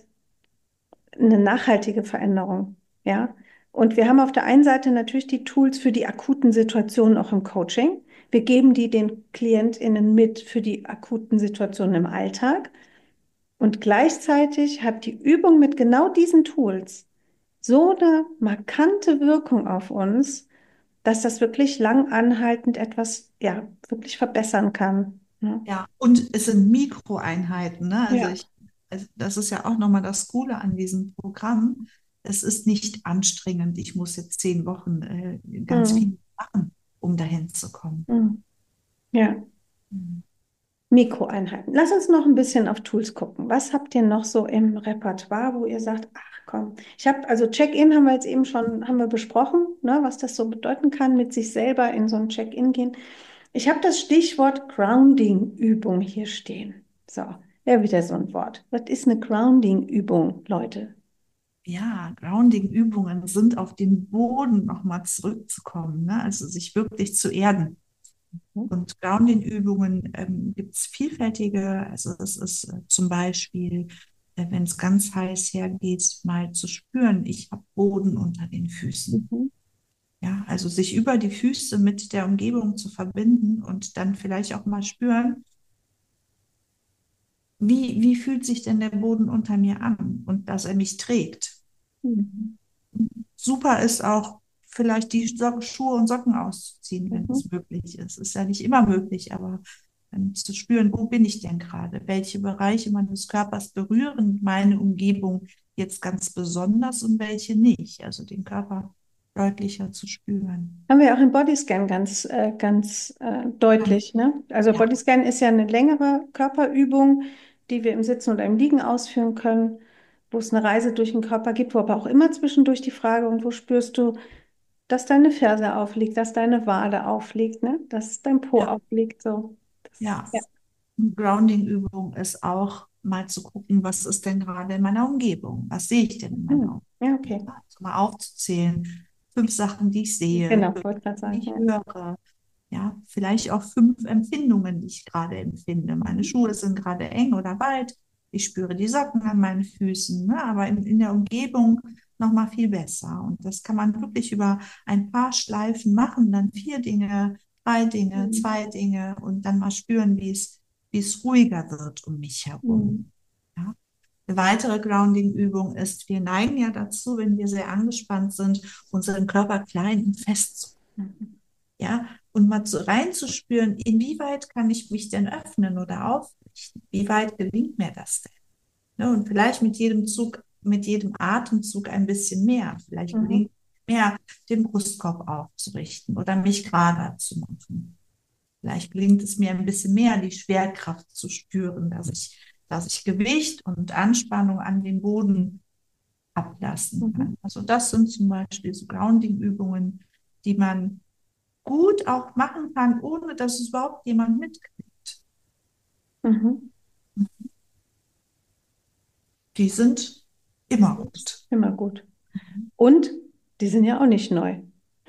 eine nachhaltige Veränderung. Ja? Und wir haben auf der einen Seite natürlich die Tools für die akuten Situationen auch im Coaching. Wir geben die den KlientInnen mit für die akuten Situationen im Alltag. Und gleichzeitig hat die Übung mit genau diesen Tools so eine markante Wirkung auf uns, dass das wirklich lang anhaltend etwas, ja, wirklich verbessern kann. Ja, Ja, und es sind Mikroeinheiten, ne? Also ja, ich, also das ist ja auch nochmal das Coole an diesem Programm. Es ist nicht anstrengend. Ich muss jetzt zehn Wochen äh, ganz hm, viel machen, um dahin zu kommen. hm, ja. Mhm. Mikroeinheiten. Lass uns noch ein bisschen auf Tools gucken. Was habt ihr noch so im Repertoire, wo ihr sagt, ach komm, ich habe, also Check-in haben wir jetzt eben schon, haben wir besprochen, ne, was das so bedeuten kann, mit sich selber in so ein Check-in gehen. Ich habe das Stichwort Grounding-Übung hier stehen. So, ja, wieder so ein Wort. Was ist eine Grounding-Übung, Leute? Ja, Grounding-Übungen sind auf den Boden nochmal zurückzukommen, ne? Also sich wirklich zu erden. Und Grounding-Übungen ähm, gibt es vielfältige. Also es ist äh, zum Beispiel, äh, wenn es ganz heiß hergeht, mal zu spüren, ich habe Boden unter den Füßen. Mhm. Ja, also sich über die Füße mit der Umgebung zu verbinden und dann vielleicht auch mal spüren, wie, wie fühlt sich denn der Boden unter mir an und dass er mich trägt. Mhm. Super ist auch vielleicht die So- Schuhe und Socken auszuziehen, wenn Mhm. es möglich ist. Ist ja nicht immer möglich, aber ähm, zu spüren, wo bin ich denn gerade? Welche Bereiche meines Körpers berühren meine Umgebung jetzt ganz besonders und welche nicht? Also den Körper deutlicher zu spüren. Haben wir auch im Bodyscan ganz, äh, ganz äh, deutlich, ne? Also Ja. Bodyscan ist ja eine längere Körperübung, die wir im Sitzen oder im Liegen ausführen können, wo es eine Reise durch den Körper gibt, wo aber auch immer zwischendurch die Frage, und wo spürst du, dass deine Ferse aufliegt, dass deine Wade aufliegt, ne? Dass dein Po Ja. aufliegt, so. Das, Ja. ja. Eine Grounding-Übung ist auch mal zu gucken, was ist denn gerade in meiner Umgebung? Was sehe ich denn in meiner Hm. Umgebung? Ja, okay. Also mal aufzuzählen. Fünf Sachen, die ich sehe, Genau, fünf wollte gerade Sachen, die sagen. ich Ja. höre. Ja, vielleicht auch fünf Empfindungen, die ich gerade empfinde. Meine Schuhe sind gerade eng oder weit. Ich spüre die Socken an meinen Füßen, ne? Aber in, in der Umgebung noch mal viel besser. Und das kann man wirklich über ein paar Schleifen machen, dann vier Dinge, drei Dinge, Mhm. zwei Dinge und dann mal spüren, wie es, wie es ruhiger wird um mich herum. Mhm. Ja? Eine weitere Grounding-Übung ist, wir neigen ja dazu, wenn wir sehr angespannt sind, unseren Körper klein und fest zu machen. Mhm. Ja, und mal so reinzuspüren, inwieweit kann ich mich denn öffnen oder aufrichten? Wie weit gelingt mir das denn? Ne, und vielleicht mit jedem Zug, mit jedem Atemzug ein bisschen mehr. Vielleicht Mhm. gelingt es mehr, den Brustkorb aufzurichten oder mich gerader zu machen. Vielleicht gelingt es mir ein bisschen mehr, die Schwerkraft zu spüren, dass ich, dass ich Gewicht und Anspannung an den Boden ablassen kann. Mhm. Also das sind zum Beispiel so Grounding-Übungen, die man gut auch machen kann, ohne dass es überhaupt jemand mitkriegt. Mhm. Die sind immer gut. Immer gut. Und die sind ja auch nicht neu.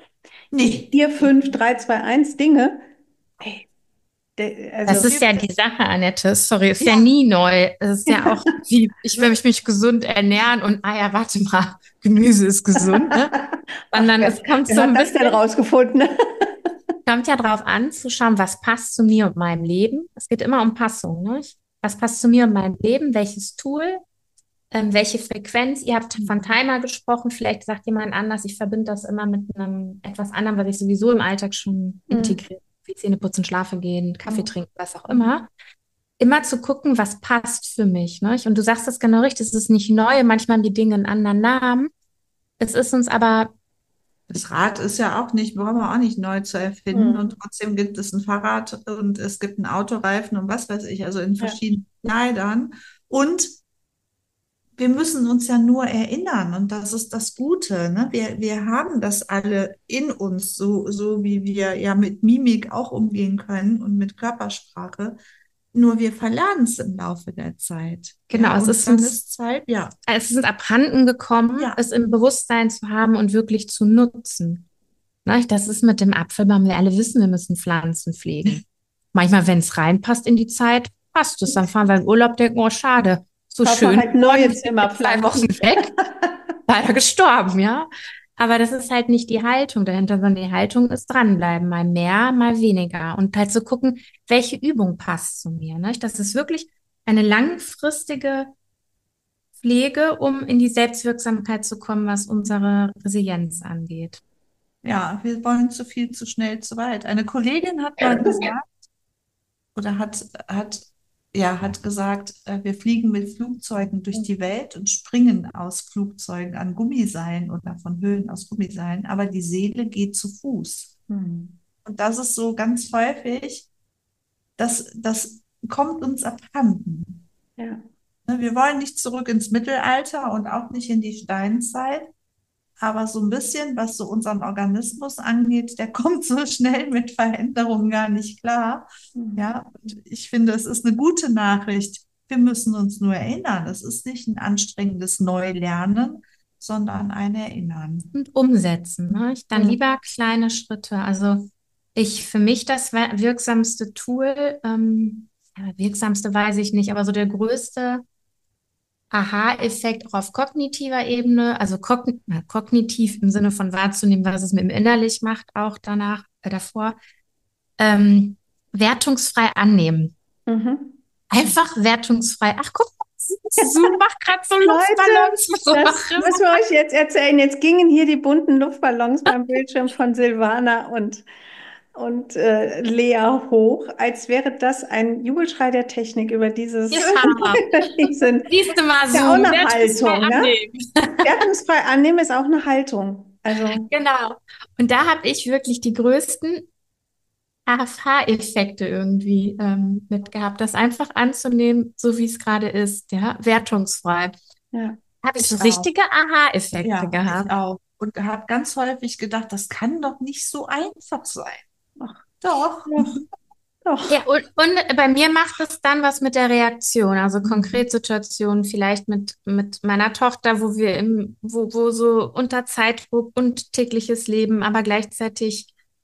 Nee, Vier, fünf, drei, zwei, eins Dinge. Hey, der, Das also, ist ja die Sache, Annette. Sorry, ist ja ja, nie neu. Es ist ja auch wie, ich will mich, mich gesund ernähren und, ah ja, warte mal, Gemüse ist gesund, ne? ach, Sondern wer, es kommt wer so hat ein das denn bisschen, rausgefunden? kommt ja drauf an, zu schauen, was passt zu mir und meinem Leben. Es geht immer um Passung, ne? Was passt zu mir und meinem Leben? Welches Tool? Ähm, welche Frequenz? Ihr habt von Timer gesprochen. Vielleicht sagt jemand anders. Ich verbinde das immer mit einem etwas anderem, was ich sowieso im Alltag schon Mhm. integriere. Wie Zähne putzen, schlafen gehen, Kaffee Mhm. trinken, was auch immer. Immer zu gucken, was passt für mich. Ne? Und du sagst das genau richtig. Es ist nicht neu. Manchmal haben die Dinge einen anderen Namen. Es ist uns aber, das Rad ist ja auch nicht, brauchen wir auch nicht neu zu erfinden. Mhm. Und trotzdem gibt es ein Fahrrad und es gibt einen Autoreifen und was weiß ich, also in Ja. verschiedenen Kleidern. Und wir müssen uns ja nur erinnern und das ist das Gute. Ne? Wir, wir haben das alle in uns, so, so wie wir ja mit Mimik auch umgehen können und mit Körpersprache. Nur wir verlernen es im Laufe der Zeit. genau, Ja, es und ist dann uns, ist Zeit, ja, es ist uns abhanden gekommen, ja, es im Bewusstsein zu haben und wirklich zu nutzen. Ne? Das ist mit dem Apfelbaum. Wir alle wissen, wir müssen Pflanzen pflegen. Manchmal, wenn es reinpasst in die Zeit, passt es. Dann fahren wir in Urlaub, denken, oh, schade, so Kaufen wir schön halt geworden, neue wir sind jetzt zwei Wochen Zimmerpflanzen. weg, leider gestorben, ja. Aber das ist halt nicht die Haltung dahinter, sondern die Haltung ist dranbleiben, mal mehr, mal weniger. Und halt zu gucken, welche Übung passt zu mir. Ne? Das ist wirklich eine langfristige Pflege, um in die Selbstwirksamkeit zu kommen, was unsere Resilienz angeht. ja, wir wollen zu viel, zu schnell, zu weit. Eine Kollegin hat mal gesagt, oder hat, hat, ja, hat gesagt, äh, wir fliegen mit Flugzeugen durch die Welt und springen aus Flugzeugen an Gummiseilen oder von Höhen aus Gummiseilen, aber die Seele geht zu Fuß. Mhm. Und das ist so ganz häufig, das, das kommt uns abhanden. Ja. Ne, wir wollen nicht zurück ins Mittelalter und auch nicht in die Steinzeit, aber so ein bisschen, was so unseren Organismus angeht, der kommt so schnell mit Veränderungen gar nicht klar. Mhm. Ja, und ich finde, es ist eine gute Nachricht. Wir müssen uns nur erinnern. Es ist nicht ein anstrengendes Neulernen, sondern ein Erinnern. Und umsetzen. Ne? Ich dann Mhm. lieber kleine Schritte. Also ich für mich das wir- wirksamste Tool, ähm, ja, wirksamste weiß ich nicht, aber so der größte Aha-Effekt auch auf kognitiver Ebene, also kogn äh, kognitiv im Sinne von wahrzunehmen, was es mit dem innerlich macht, auch danach, äh, davor, ähm, wertungsfrei annehmen. Mhm. Einfach wertungsfrei. Ach, guck mal, Su macht gerade so Leute, Luftballons, was auch das immer. müssen wir euch jetzt erzählen. Jetzt gingen hier die bunten Luftballons beim Bildschirm von Silvana und, und äh, Lea hoch, als wäre das ein Jubelschrei der Technik über dieses, Ja, diesen, siehst du mal ja auch so, eine wertungsfrei Haltung, ne? annehmen. Wertungsfrei annehmen ist auch eine Haltung. Also, Genau. Und da habe ich wirklich die größten Aha-Effekte irgendwie ähm, mit gehabt, das einfach anzunehmen, so wie es gerade ist, ja, wertungsfrei. ja. Habe ich so Ich auch. richtige Aha-Effekte Ja, ich gehabt. auch. Und habe ganz häufig gedacht, das kann doch nicht so einfach sein. Ach, Doch. doch, Ja, doch. und, und bei mir macht es dann was mit der Reaktion. Also konkret Situationen vielleicht mit, mit meiner Tochter, wo wir im, wo, wo so unter Zeitdruck und tägliches Leben, aber gleichzeitig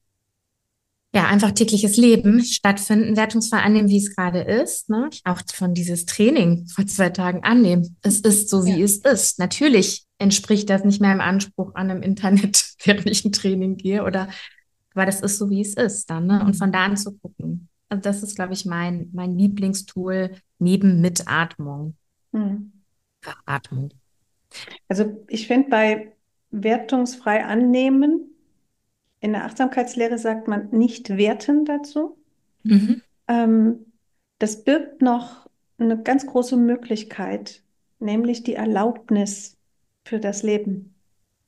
ja einfach tägliches Leben stattfinden, wertungsfrei annehmen, wie es gerade ist. Ne? Auch von dieses Training vor zwei Tagen annehmen. Es ist so, wie Ja. es ist. Natürlich entspricht das nicht mehr im Anspruch an einem Internet, während ich ein Training gehe oder, aber das ist so, wie es ist dann. Ne? Und von da an zu gucken. Also das ist, glaube ich, mein, mein Lieblingstool neben Mitatmung. Hm. Atmung. Also ich finde bei wertungsfrei annehmen, in der Achtsamkeitslehre sagt man nicht werten dazu. Mhm. Ähm, das birgt noch eine ganz große Möglichkeit, nämlich die Erlaubnis für das Leben.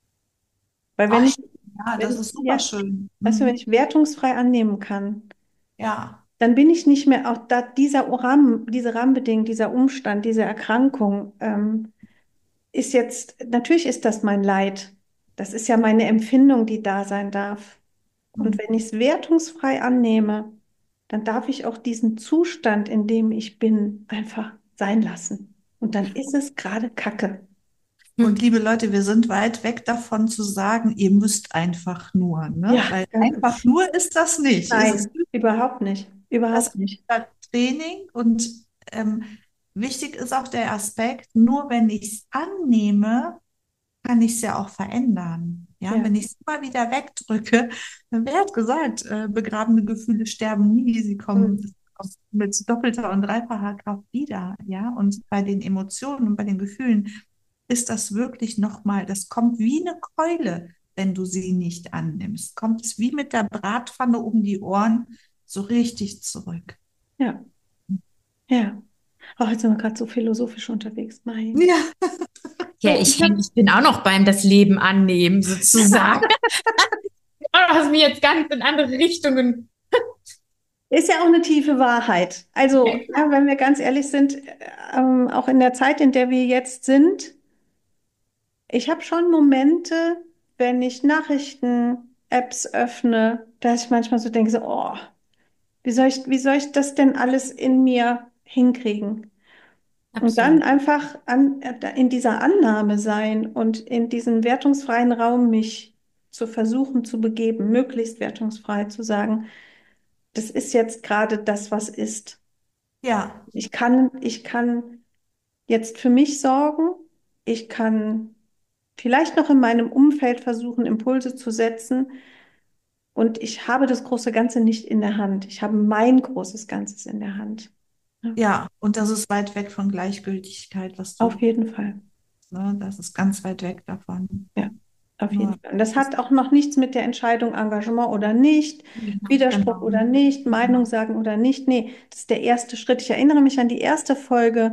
Weil wenn Ach, ich, ja, das wenn, ist super ja, schön. weißt du, wenn Mhm. ich wertungsfrei annehmen kann, Ja, dann bin ich nicht mehr auch da, dieser Rahmen, diese Rahmenbedingungen, dieser Umstand, diese Erkrankung, ähm, ist jetzt, natürlich ist das mein Leid. Das ist ja meine Empfindung, die da sein darf. Und mhm. wenn ich es wertungsfrei annehme, dann darf ich auch diesen Zustand, in dem ich bin, einfach sein lassen. Und dann ist es gerade Kacke. Und liebe Leute, wir sind weit weg davon zu sagen, ihr müsst einfach nur, ne? Ja, Weil einfach ganz, nur ist das nicht. Es ist nein, überhaupt nicht. das Überhaupt nicht. Training und ähm, wichtig ist auch der Aspekt, nur wenn ich es annehme, kann ich es ja auch verändern. Ja, Ja. wenn ich es immer wieder wegdrücke, dann wer hat gesagt, äh, begrabene Gefühle sterben nie, sie Hm. kommen aus, mit doppelter und dreifacher Kraft wieder. Ja, und bei den Emotionen und bei den Gefühlen ist das wirklich nochmal, das kommt wie eine Keule, wenn du sie nicht annimmst. Kommt es wie mit der Bratpfanne um die Ohren so richtig zurück. Ja, ja. Oh, jetzt sind wir gerade so philosophisch unterwegs. Mein. Ja, Ja, So, ich ich hab, häng, ich bin auch noch beim das Leben annehmen, sozusagen. Aber hast mich jetzt ganz in andere Richtungen. ist ja auch eine tiefe Wahrheit. Also, ja, wenn wir ganz ehrlich sind, ähm, auch in der Zeit, in der wir jetzt sind, ich habe schon Momente, wenn ich Nachrichten-Apps öffne, dass ich manchmal so denke, so, oh, wie soll ich, wie soll ich das denn alles in mir hinkriegen? Und dann Absolut. einfach an, in dieser Annahme sein und in diesen wertungsfreien Raum mich zu versuchen zu begeben, möglichst wertungsfrei zu sagen, das ist jetzt gerade das, was ist. ja, Ich kann, ich kann jetzt für mich sorgen. Ich kann vielleicht noch in meinem Umfeld versuchen, Impulse zu setzen. Und ich habe das große Ganze nicht in der Hand. Ich habe mein großes Ganzes in der Hand. Ja, ja. Und das ist weit weg von Gleichgültigkeit, was auf du, jeden Fall. ne, das ist ganz weit weg davon. Ja, auf jeden Nur, Fall. Und das das, hat auch noch nichts mit der Entscheidung Engagement oder nicht, Widerspruch genau. oder nicht, Meinung sagen oder nicht. Nee, das ist der erste Schritt. Ich erinnere mich an die erste Folge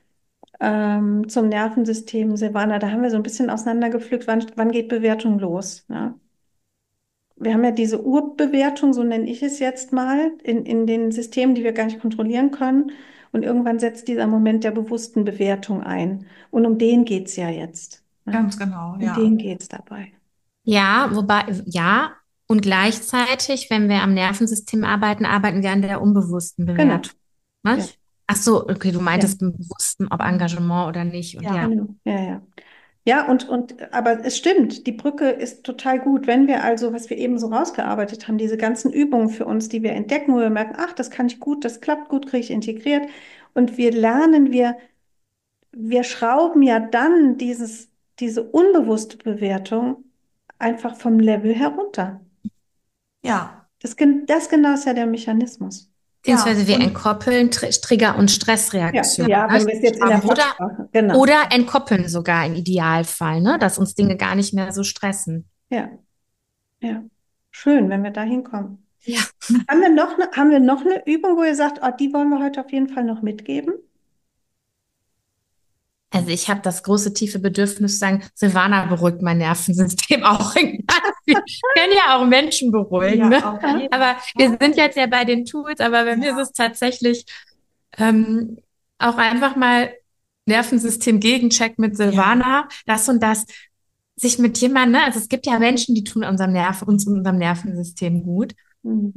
ähm, zum Nervensystem, Silvana. Da haben wir so ein bisschen auseinandergepflückt, wann, wann geht Bewertung los. Ja? Wir haben ja diese Urbewertung, so nenne ich es jetzt mal, in, in den Systemen, die wir gar nicht kontrollieren können. Und irgendwann setzt dieser Moment der bewussten Bewertung ein. Und um den geht es ja jetzt. Ne? Ganz genau, Um ja. den geht es dabei. Ja, wobei, ja, und gleichzeitig, wenn wir am Nervensystem arbeiten, arbeiten wir an der unbewussten Genau. Bewertung. Ja, Nicht? Ach so, okay, du ja, meintest im Bewussten, ob Engagement oder nicht. Und Ja, ja, genau. Ja, ja. Ja, und, und, aber es stimmt, die Brücke ist total gut. Wenn wir also, was wir eben so rausgearbeitet haben, diese ganzen Übungen für uns, die wir entdecken, wo wir merken, ach, das kann ich gut, das klappt gut, kriege ich integriert. Und wir lernen, wir, wir schrauben ja dann dieses, diese unbewusste Bewertung einfach vom Level herunter. ja, Das, gen- das genau ist ja der Mechanismus. ja. beziehungsweise wir Und entkoppeln Tr Trigger- und Ja, Stressreaktionen. ja, wenn Nicht? wir es jetzt in der Oder, Fachsprache, genau. oder entkoppeln sogar im Idealfall, ne? Dass uns Dinge gar nicht mehr so stressen. Ja, ja. Schön, wenn wir da hinkommen. Ja. Haben wir noch eine, haben wir noch eine Übung, wo ihr sagt, oh, die wollen wir heute auf jeden Fall noch mitgeben? Also ich habe das große, tiefe Bedürfnis zu sagen, Silvana beruhigt mein Nervensystem auch. Ich kann ja auch Menschen beruhigen, ne? auf jeden Aber wir Fall. sind jetzt ja bei den Tools, aber bei mir ist es tatsächlich ähm, auch einfach mal Nervensystem Gegencheck mit Silvana, das und das, sich mit jemandem, ne? Also es gibt ja Menschen, die tun unserem Nerv, uns und unserem Nervensystem gut. Mhm.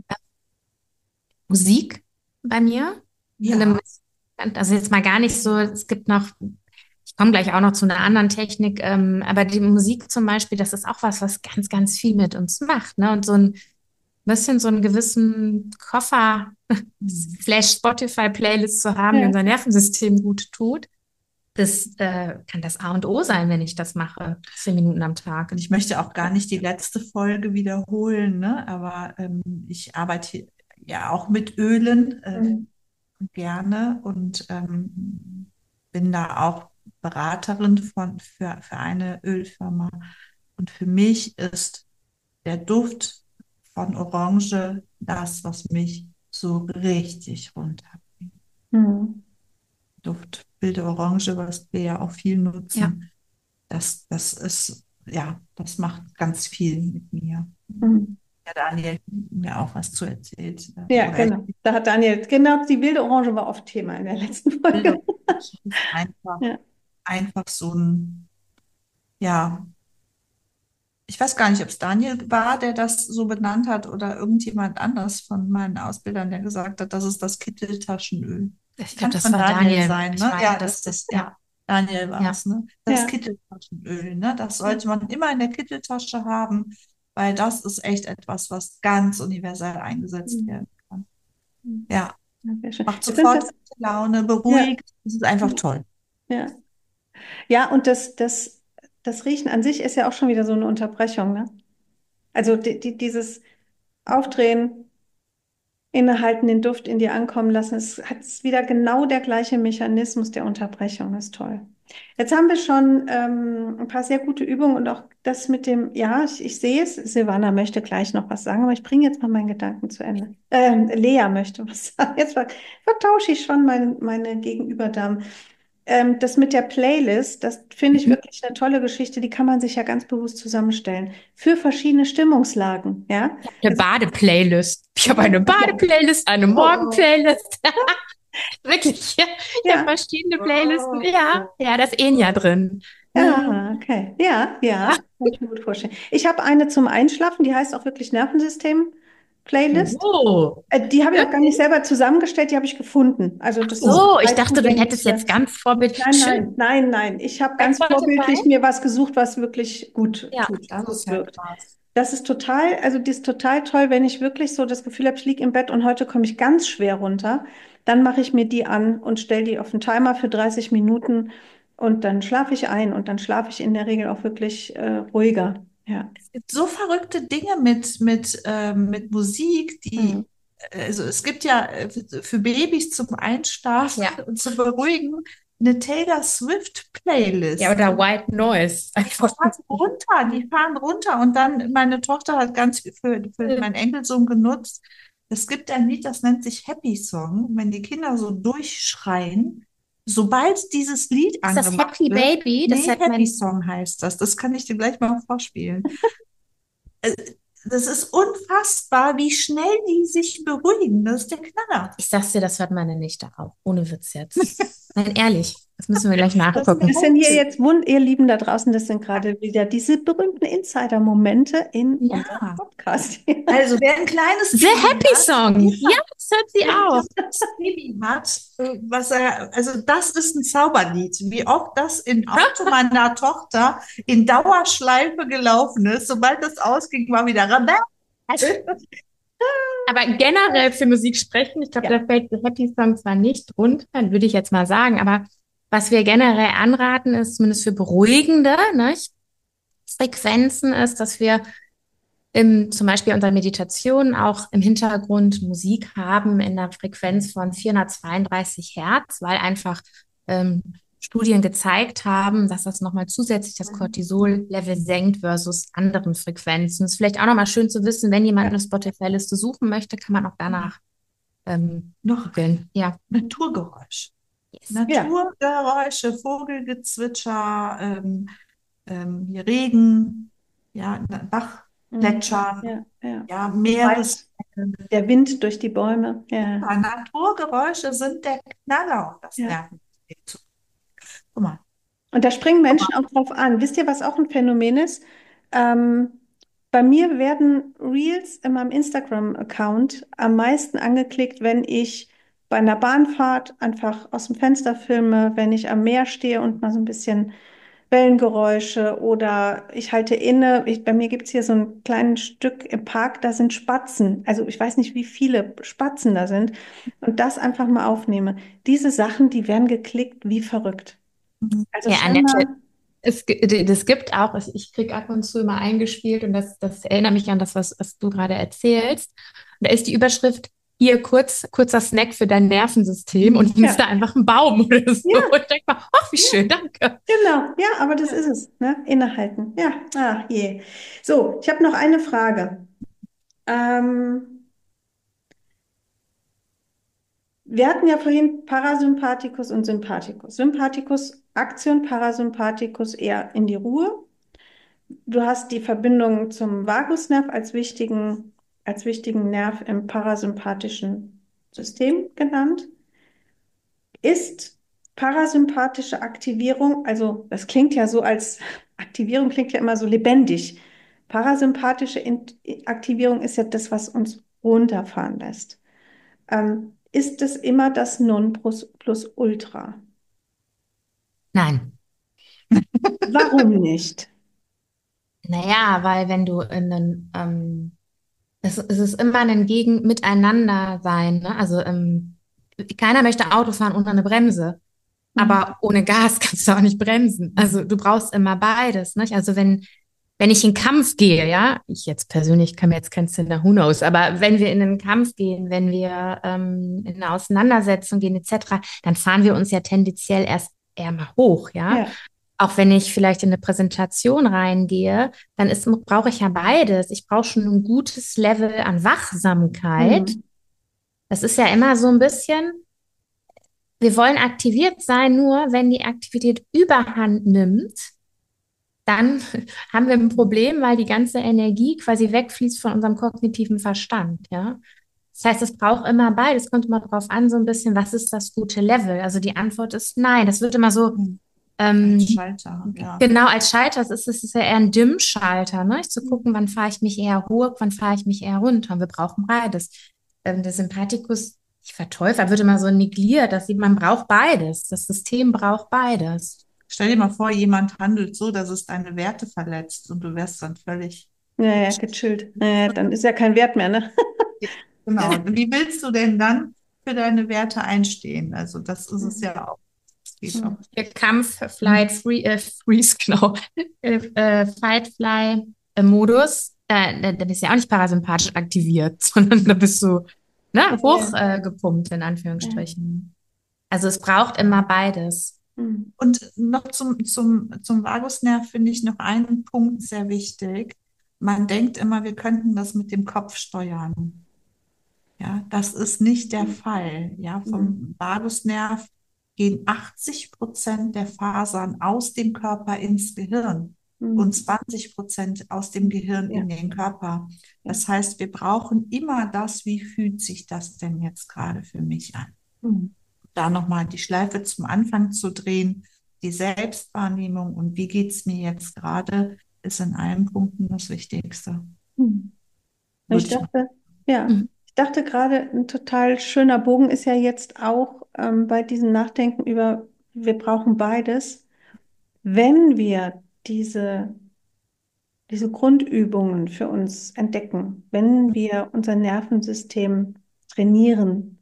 Musik bei mir. Ja. Also jetzt mal gar nicht so, es gibt noch, ich komme gleich auch noch zu einer anderen Technik, ähm, aber die Musik zum Beispiel, das ist auch was, was ganz, ganz viel mit uns macht, ne? Und so ein bisschen so einen gewissen Koffer, Flash Spotify Playlist zu haben, die Ja. unser Nervensystem gut tut, das äh, kann das A und O sein, wenn ich das mache, zehn Minuten am Tag. Und ich möchte auch gar nicht die letzte Folge wiederholen, ne? Aber ähm, ich arbeite ja auch mit Ölen äh, Mhm. gerne und ähm, bin da auch Beraterin von, für, für eine Ölfirma. Und für mich ist der Duft von Orange das, was mich so richtig runterbringt. Mhm. Duft, wilde Orange, was wir ja auch viel nutzen. Ja. Das, das ist, ja, das macht ganz viel mit mir. Mhm. Ja, Daniel hat mir auch was zu erzählt. Ja, Oder genau. Da hat Daniel, genau, die wilde Orange war oft Thema in der letzten wilde Folge. Orange ist einfach, Ja. einfach so ein, ja, ich weiß gar nicht, ob es Daniel war, der das so benannt hat oder irgendjemand anders von meinen Ausbildern, der gesagt hat, das ist das Kitteltaschenöl. Ich Kann glaube, das von war Daniel Daniel. sein, Ich ne? meine, Ja, dass das das, ist, ja, ja, Daniel war ja. es, ne? Das Ja. Kitteltaschenöl, ne? Das sollte man immer in der Kitteltasche haben, weil das ist echt etwas, was ganz universell eingesetzt Mhm. werden kann. Mhm. Ja, Ja, sehr schön. macht Ich finde sofort das, gute Laune, ja, beruhigt. Das ist einfach toll. ja. Ja, und das, das, das Riechen an sich ist ja auch schon wieder so eine Unterbrechung, ne? Also die, die, dieses Aufdrehen, innehalten, den Duft in dir ankommen lassen, es hat wieder genau der gleiche Mechanismus der Unterbrechung, ist toll. Jetzt haben wir schon ähm, ein paar sehr gute Übungen und auch das mit dem, ja, ich, ich sehe es, Silvana möchte gleich noch was sagen, aber ich bringe jetzt mal meinen Gedanken zu Ende. Ähm, Lea möchte was sagen. Jetzt ver vertausche ich schon meine, meine Gegenüberdamen. Ähm, das mit der Playlist, das finde ich Mhm. wirklich eine tolle Geschichte, die kann man sich ja ganz bewusst zusammenstellen. Für verschiedene Stimmungslagen, ja. Eine Also, Badeplaylist. Ich habe eine ja, Badeplaylist, eine oh, Morgenplaylist. Wirklich, ich habe ja. verschiedene Playlisten. Ja, ja, da ist Enya drin. Ah, okay. Ja, ja, kann ich mir gut vorstellen. Ich habe eine zum Einschlafen, die heißt auch wirklich Nervensystem-Playlist. Oh, Äh, die habe ich auch gar nicht wirklich? selber zusammengestellt, die habe ich gefunden. Also das ist So, ich frei dachte, du hättest zugängliche. jetzt ganz vorbildlich. Nein, Schön. nein, nein, nein. Ich habe Bei ganz Spotify? vorbildlich mir was gesucht, was wirklich gut Ja, tut, Das gut ist ja wirkt. krass. Das ist total, also die ist total toll, wenn ich wirklich so das Gefühl habe, ich liege im Bett und heute komme ich ganz schwer runter. Dann mache ich mir die an und stelle die auf den Timer für dreißig Minuten und dann schlafe ich ein und dann schlafe ich in der Regel auch wirklich äh, ruhiger. Ja. Es gibt so verrückte Dinge mit, mit, ähm, mit Musik, Mhm. die, also es gibt ja äh, für Babys zum Einschlafen ja. und zu beruhigen eine Taylor Swift Playlist. Ja, oder White Noise. Die fahren runter, die fahren runter und dann, meine Tochter hat ganz viel für, für meinen Enkelsohn genutzt. Es gibt ein Lied, das nennt sich Happy Song. Wenn die Kinder so durchschreien, sobald dieses Lied Ist das angemacht Happy wird, Baby? Das nee, hat Happy mein, Song heißt das. Das kann ich dir gleich mal vorspielen. Äh, Das ist unfassbar, wie schnell die sich beruhigen. Das ist der Knaller. ich sag's dir, das hört meine Nichte auch. Ohne Witz jetzt. Nein, ehrlich. Das müssen wir gleich Das nachgucken. Das sind hier jetzt, wund ihr Lieben da draußen, das sind gerade wieder diese berühmten Insider-Momente in Ja. unserem Podcast. Also wer ein kleines The Baby Happy hat, Song. Ja, das hört sie auch. das Baby hat, äh, was er, also das ist ein Zauberlied. Wie oft das im Auto meiner Tochter in Dauerschleife gelaufen ist, sobald das ausging, war wieder Rebell. Aber generell für Musik sprechen, ich glaube, Ja. da fällt The Happy Song zwar nicht drunter, würde ich jetzt mal sagen, aber was wir generell anraten, ist zumindest für beruhigende, nicht, Frequenzen ist, dass wir im, zum Beispiel unserer Meditation auch im Hintergrund Musik haben in der Frequenz von vierhundertzweiunddreißig Hertz, weil einfach ähm, Studien gezeigt haben, dass das nochmal zusätzlich das Cortisol-Level senkt versus anderen Frequenzen. Ist vielleicht auch nochmal schön zu wissen, wenn jemand eine Spotify-Liste suchen möchte, kann man auch danach ähm, Noch googeln. Ja. Naturgeräusch. Ja, Naturgeräusche, Vogelgezwitscher, ähm, ähm, hier Regen, ja, Bach mhm. plätschern, Ja, ja. ja, Wald, Meeres. der Wind durch die Bäume. Ja, Ja, Naturgeräusche sind der Knaller, um das ja. Nervensystem zu. Guck mal. Und da springen Menschen auch drauf an. Wisst ihr, was auch ein Phänomen ist? Ähm, bei mir werden Reels in meinem Instagram-Account am meisten angeklickt, wenn ich bei einer Bahnfahrt einfach aus dem Fenster filme, wenn ich am Meer stehe und mal so ein bisschen Wellengeräusche oder ich halte inne. Ich, bei mir gibt es hier so ein kleines Stück im Park, da sind Spatzen. Also ich weiß nicht, wie viele Spatzen da sind. Und das einfach mal aufnehme. Diese Sachen, die werden geklickt wie verrückt. Mhm. Also Ja, Annette, scheinbar, es, gi- das gibt auch, also ich kriege ab und zu immer eingespielt und das, das erinnert mich an das, was, was du gerade erzählst. Und da ist die Überschrift, hier kurz, kurzer Snack für dein Nervensystem und dann ist da ja, einfach ein Baum oder so. ja, Und ich denke mal, ach, wie ja, schön, danke. genau. Ja, aber das Ja. ist es, ne? Innehalten. Ja, ach je. So, ich habe noch eine Frage. Ähm, Wir hatten ja vorhin Parasympathikus und Sympathikus. Sympathikus Aktion, Parasympathikus eher in die Ruhe. Du hast die Verbindung zum Vagusnerv als wichtigen, als wichtigen Nerv im parasympathischen System genannt. Ist parasympathische Aktivierung, also das klingt ja so als Aktivierung klingt ja immer so lebendig. Parasympathische In- Aktivierung ist ja das, was uns runterfahren lässt. Ähm, ist es immer das Nonplusultra? Nein. Warum nicht? Naja, weil wenn du in einen, ähm, es, es ist immer ein Gegen Miteinander sein, ne? Also ähm, keiner möchte Auto fahren ohne eine Bremse. Hm. Aber ohne Gas kannst du auch nicht bremsen. Also du brauchst immer beides, nicht? Also wenn, wenn ich in Kampf gehe, ja, ich jetzt persönlich kann mir jetzt kein Sinn, who knows, aber wenn wir in einen Kampf gehen, wenn wir ähm, in eine Auseinandersetzung gehen, et cetera, dann fahren wir uns ja tendenziell erst eher mal hoch, ja. Ja. Auch wenn ich vielleicht in eine Präsentation reingehe, dann ist, brauche ich ja beides. Ich brauche schon ein gutes Level an Wachsamkeit. Hm. Das ist ja immer so ein bisschen, wir wollen aktiviert sein, nur wenn die Aktivität überhand nimmt, dann haben wir ein Problem, weil die ganze Energie quasi wegfließt von unserem kognitiven Verstand, ja. Das heißt, es braucht immer beides. Kommt immer drauf an, so ein bisschen, was ist das gute Level? Also die Antwort ist nein. Das wird immer so, Mhm. Ein ähm, Schalter, ja. genau als Schalter. Es ist, es ist ja eher ein Dimmschalter, ne? Zu gucken, wann fahre ich mich eher hoch, wann fahre ich mich eher runter. Und wir brauchen beides. Ähm, der Sympathikus, ich verteufel, wird immer so negliert. Das sieht, man braucht beides. Das System braucht beides. Stell dir mal vor, jemand handelt so, dass es deine Werte verletzt und du wärst dann völlig. Ja, ja, gechillt. Ja, dann ist ja kein Wert mehr, ne? Genau. Ja. Und wie willst du denn dann für deine Werte einstehen? Also das ist es Hm. ja auch. Das geht auch. Hm. Der Kampf, Flight, Free, äh, Freeze, genau. Äh, äh, Fight, Fly, äh, Modus, äh, da- dann ist ja auch nicht parasympathisch aktiviert, sondern da bist du, ne, Ja, hoch, äh, gepumpt, in ja. Anführungsstrichen. Also es braucht immer beides. Hm. Und noch zum, zum, zum Vagusnerv finde ich noch einen Punkt sehr wichtig. Man denkt immer, wir könnten das mit dem Kopf steuern. Ja, das ist nicht der Fall. Ja, Hm. vom Vagusnerv gehen achtzig Prozent der Fasern aus dem Körper ins Gehirn Hm. und zwanzig Prozent aus dem Gehirn Ja, in den Körper. ja. Das heißt, wir brauchen immer das, wie fühlt sich das denn jetzt gerade für mich an? Hm. Da nochmal die Schleife zum Anfang zu drehen, die Selbstwahrnehmung und wie geht es mir jetzt gerade, ist in allen Punkten das Wichtigste. Hm. Ich Würde ich mal. dachte, ja, Mhm. ich dachte gerade, ein total schöner Bogen ist ja jetzt auch ähm, bei diesem Nachdenken über, wir brauchen beides. Wenn wir diese, diese Grundübungen für uns entdecken, wenn wir unser Nervensystem trainieren,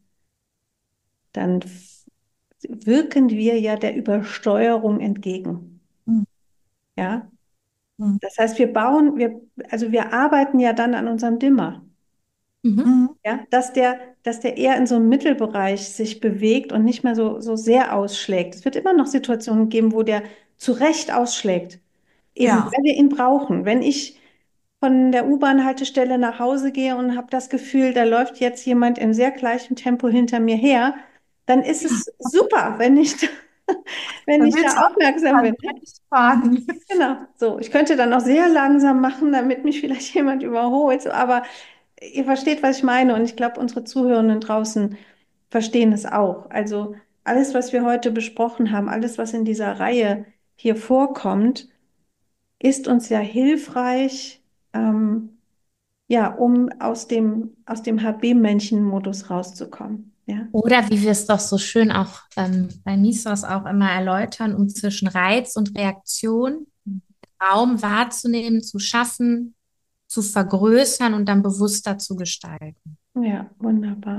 dann f- wirken wir ja der Übersteuerung entgegen. Hm, Ja, hm, das heißt, wir bauen, wir, also wir arbeiten ja dann an unserem Dimmer. Mhm. hm, Ja, dass der, dass der eher in so einem Mittelbereich sich bewegt und nicht mehr so, so sehr ausschlägt. Es wird immer noch Situationen geben, wo der zu Recht ausschlägt, eben ja, weil wir ihn brauchen. Wenn ich von der U-Bahn-Haltestelle nach Hause gehe und habe das Gefühl, da läuft jetzt jemand in sehr gleichem Tempo hinter mir her, dann ist es super, wenn ich, wenn Dann ich willst du da aufmerksam bin. fahren. Genau, so. Ich könnte dann auch sehr langsam machen, damit mich vielleicht jemand überholt. So, aber ihr versteht, was ich meine. Und ich glaube, unsere Zuhörenden draußen verstehen es auch. Also alles, was wir heute besprochen haben, alles, was in dieser Reihe hier vorkommt, ist uns ja hilfreich, ähm, ja, um aus dem, aus dem H B-Männchen-Modus rauszukommen. Ja. Oder wie wir es doch so schön auch ähm, bei Misos auch immer erläutern, um zwischen Reiz und Reaktion Raum wahrzunehmen, zu schaffen, zu vergrößern und dann bewusster zu gestalten. Ja, wunderbar.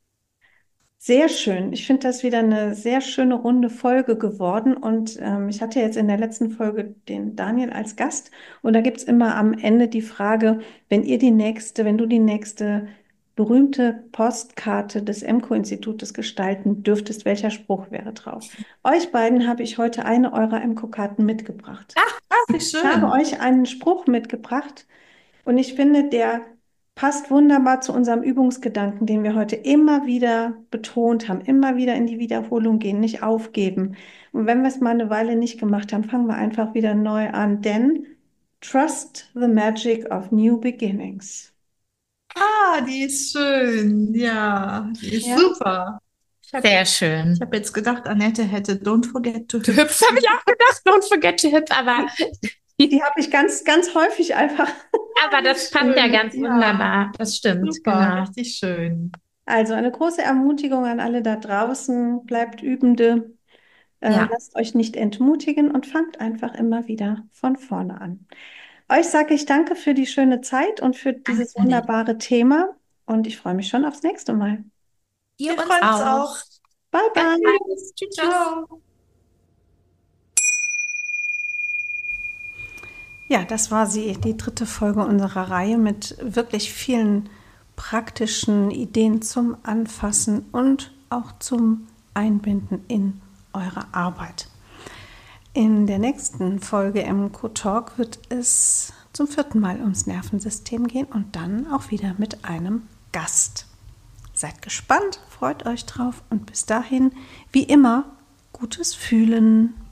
Sehr schön. Ich finde das wieder eine sehr schöne runde Folge geworden. Und ähm, ich hatte jetzt in der letzten Folge den Daniel als Gast. Und da gibt es immer am Ende die Frage, wenn ihr die nächste, wenn du die nächste berühmte Postkarte des Emco-Institutes gestalten dürftest, welcher Spruch wäre drauf? Euch beiden habe ich heute eine eurer Emco-Karten mitgebracht. Ah, wie Ich habe schön. euch einen Spruch mitgebracht und ich finde, der passt wunderbar zu unserem Übungsgedanken, den wir heute immer wieder betont haben, immer wieder in die Wiederholung gehen, nicht aufgeben. Und wenn wir es mal eine Weile nicht gemacht haben, fangen wir einfach wieder neu an, denn trust the magic of new beginnings. Ah, die ist schön. Ja, die ist Ja? super. Ich habe Sehr ich schön. hab jetzt gedacht, Annette hätte Don't forget to To hüpfen. hüpfen habe ich auch gedacht, don't forget to hüpfen, aber, Die habe ich ganz, ganz häufig einfach. aber das passt ja Schön. ganz Ja, wunderbar. Das stimmt, super, genau. richtig schön. Also eine große Ermutigung an alle da draußen, bleibt Übende. Äh, Ja, lasst euch nicht entmutigen und fangt einfach immer wieder von vorne an. Euch sage ich danke für die schöne Zeit und für dieses danke. wunderbare Thema und ich freue mich schon aufs nächste Mal. Ihr Wir uns freuen uns auch. auch. Bye Bis bye. bald. Tschüss, tschüss. Ciao. Ja, das war sie, die dritte Folge unserer Reihe mit wirklich vielen praktischen Ideen zum Anfassen und auch zum Einbinden in eure Arbeit. In der nächsten Folge Emco Talk wird es zum vierten Mal ums Nervensystem gehen und dann auch wieder mit einem Gast. Seid gespannt, freut euch drauf und bis dahin, wie immer, gutes Fühlen.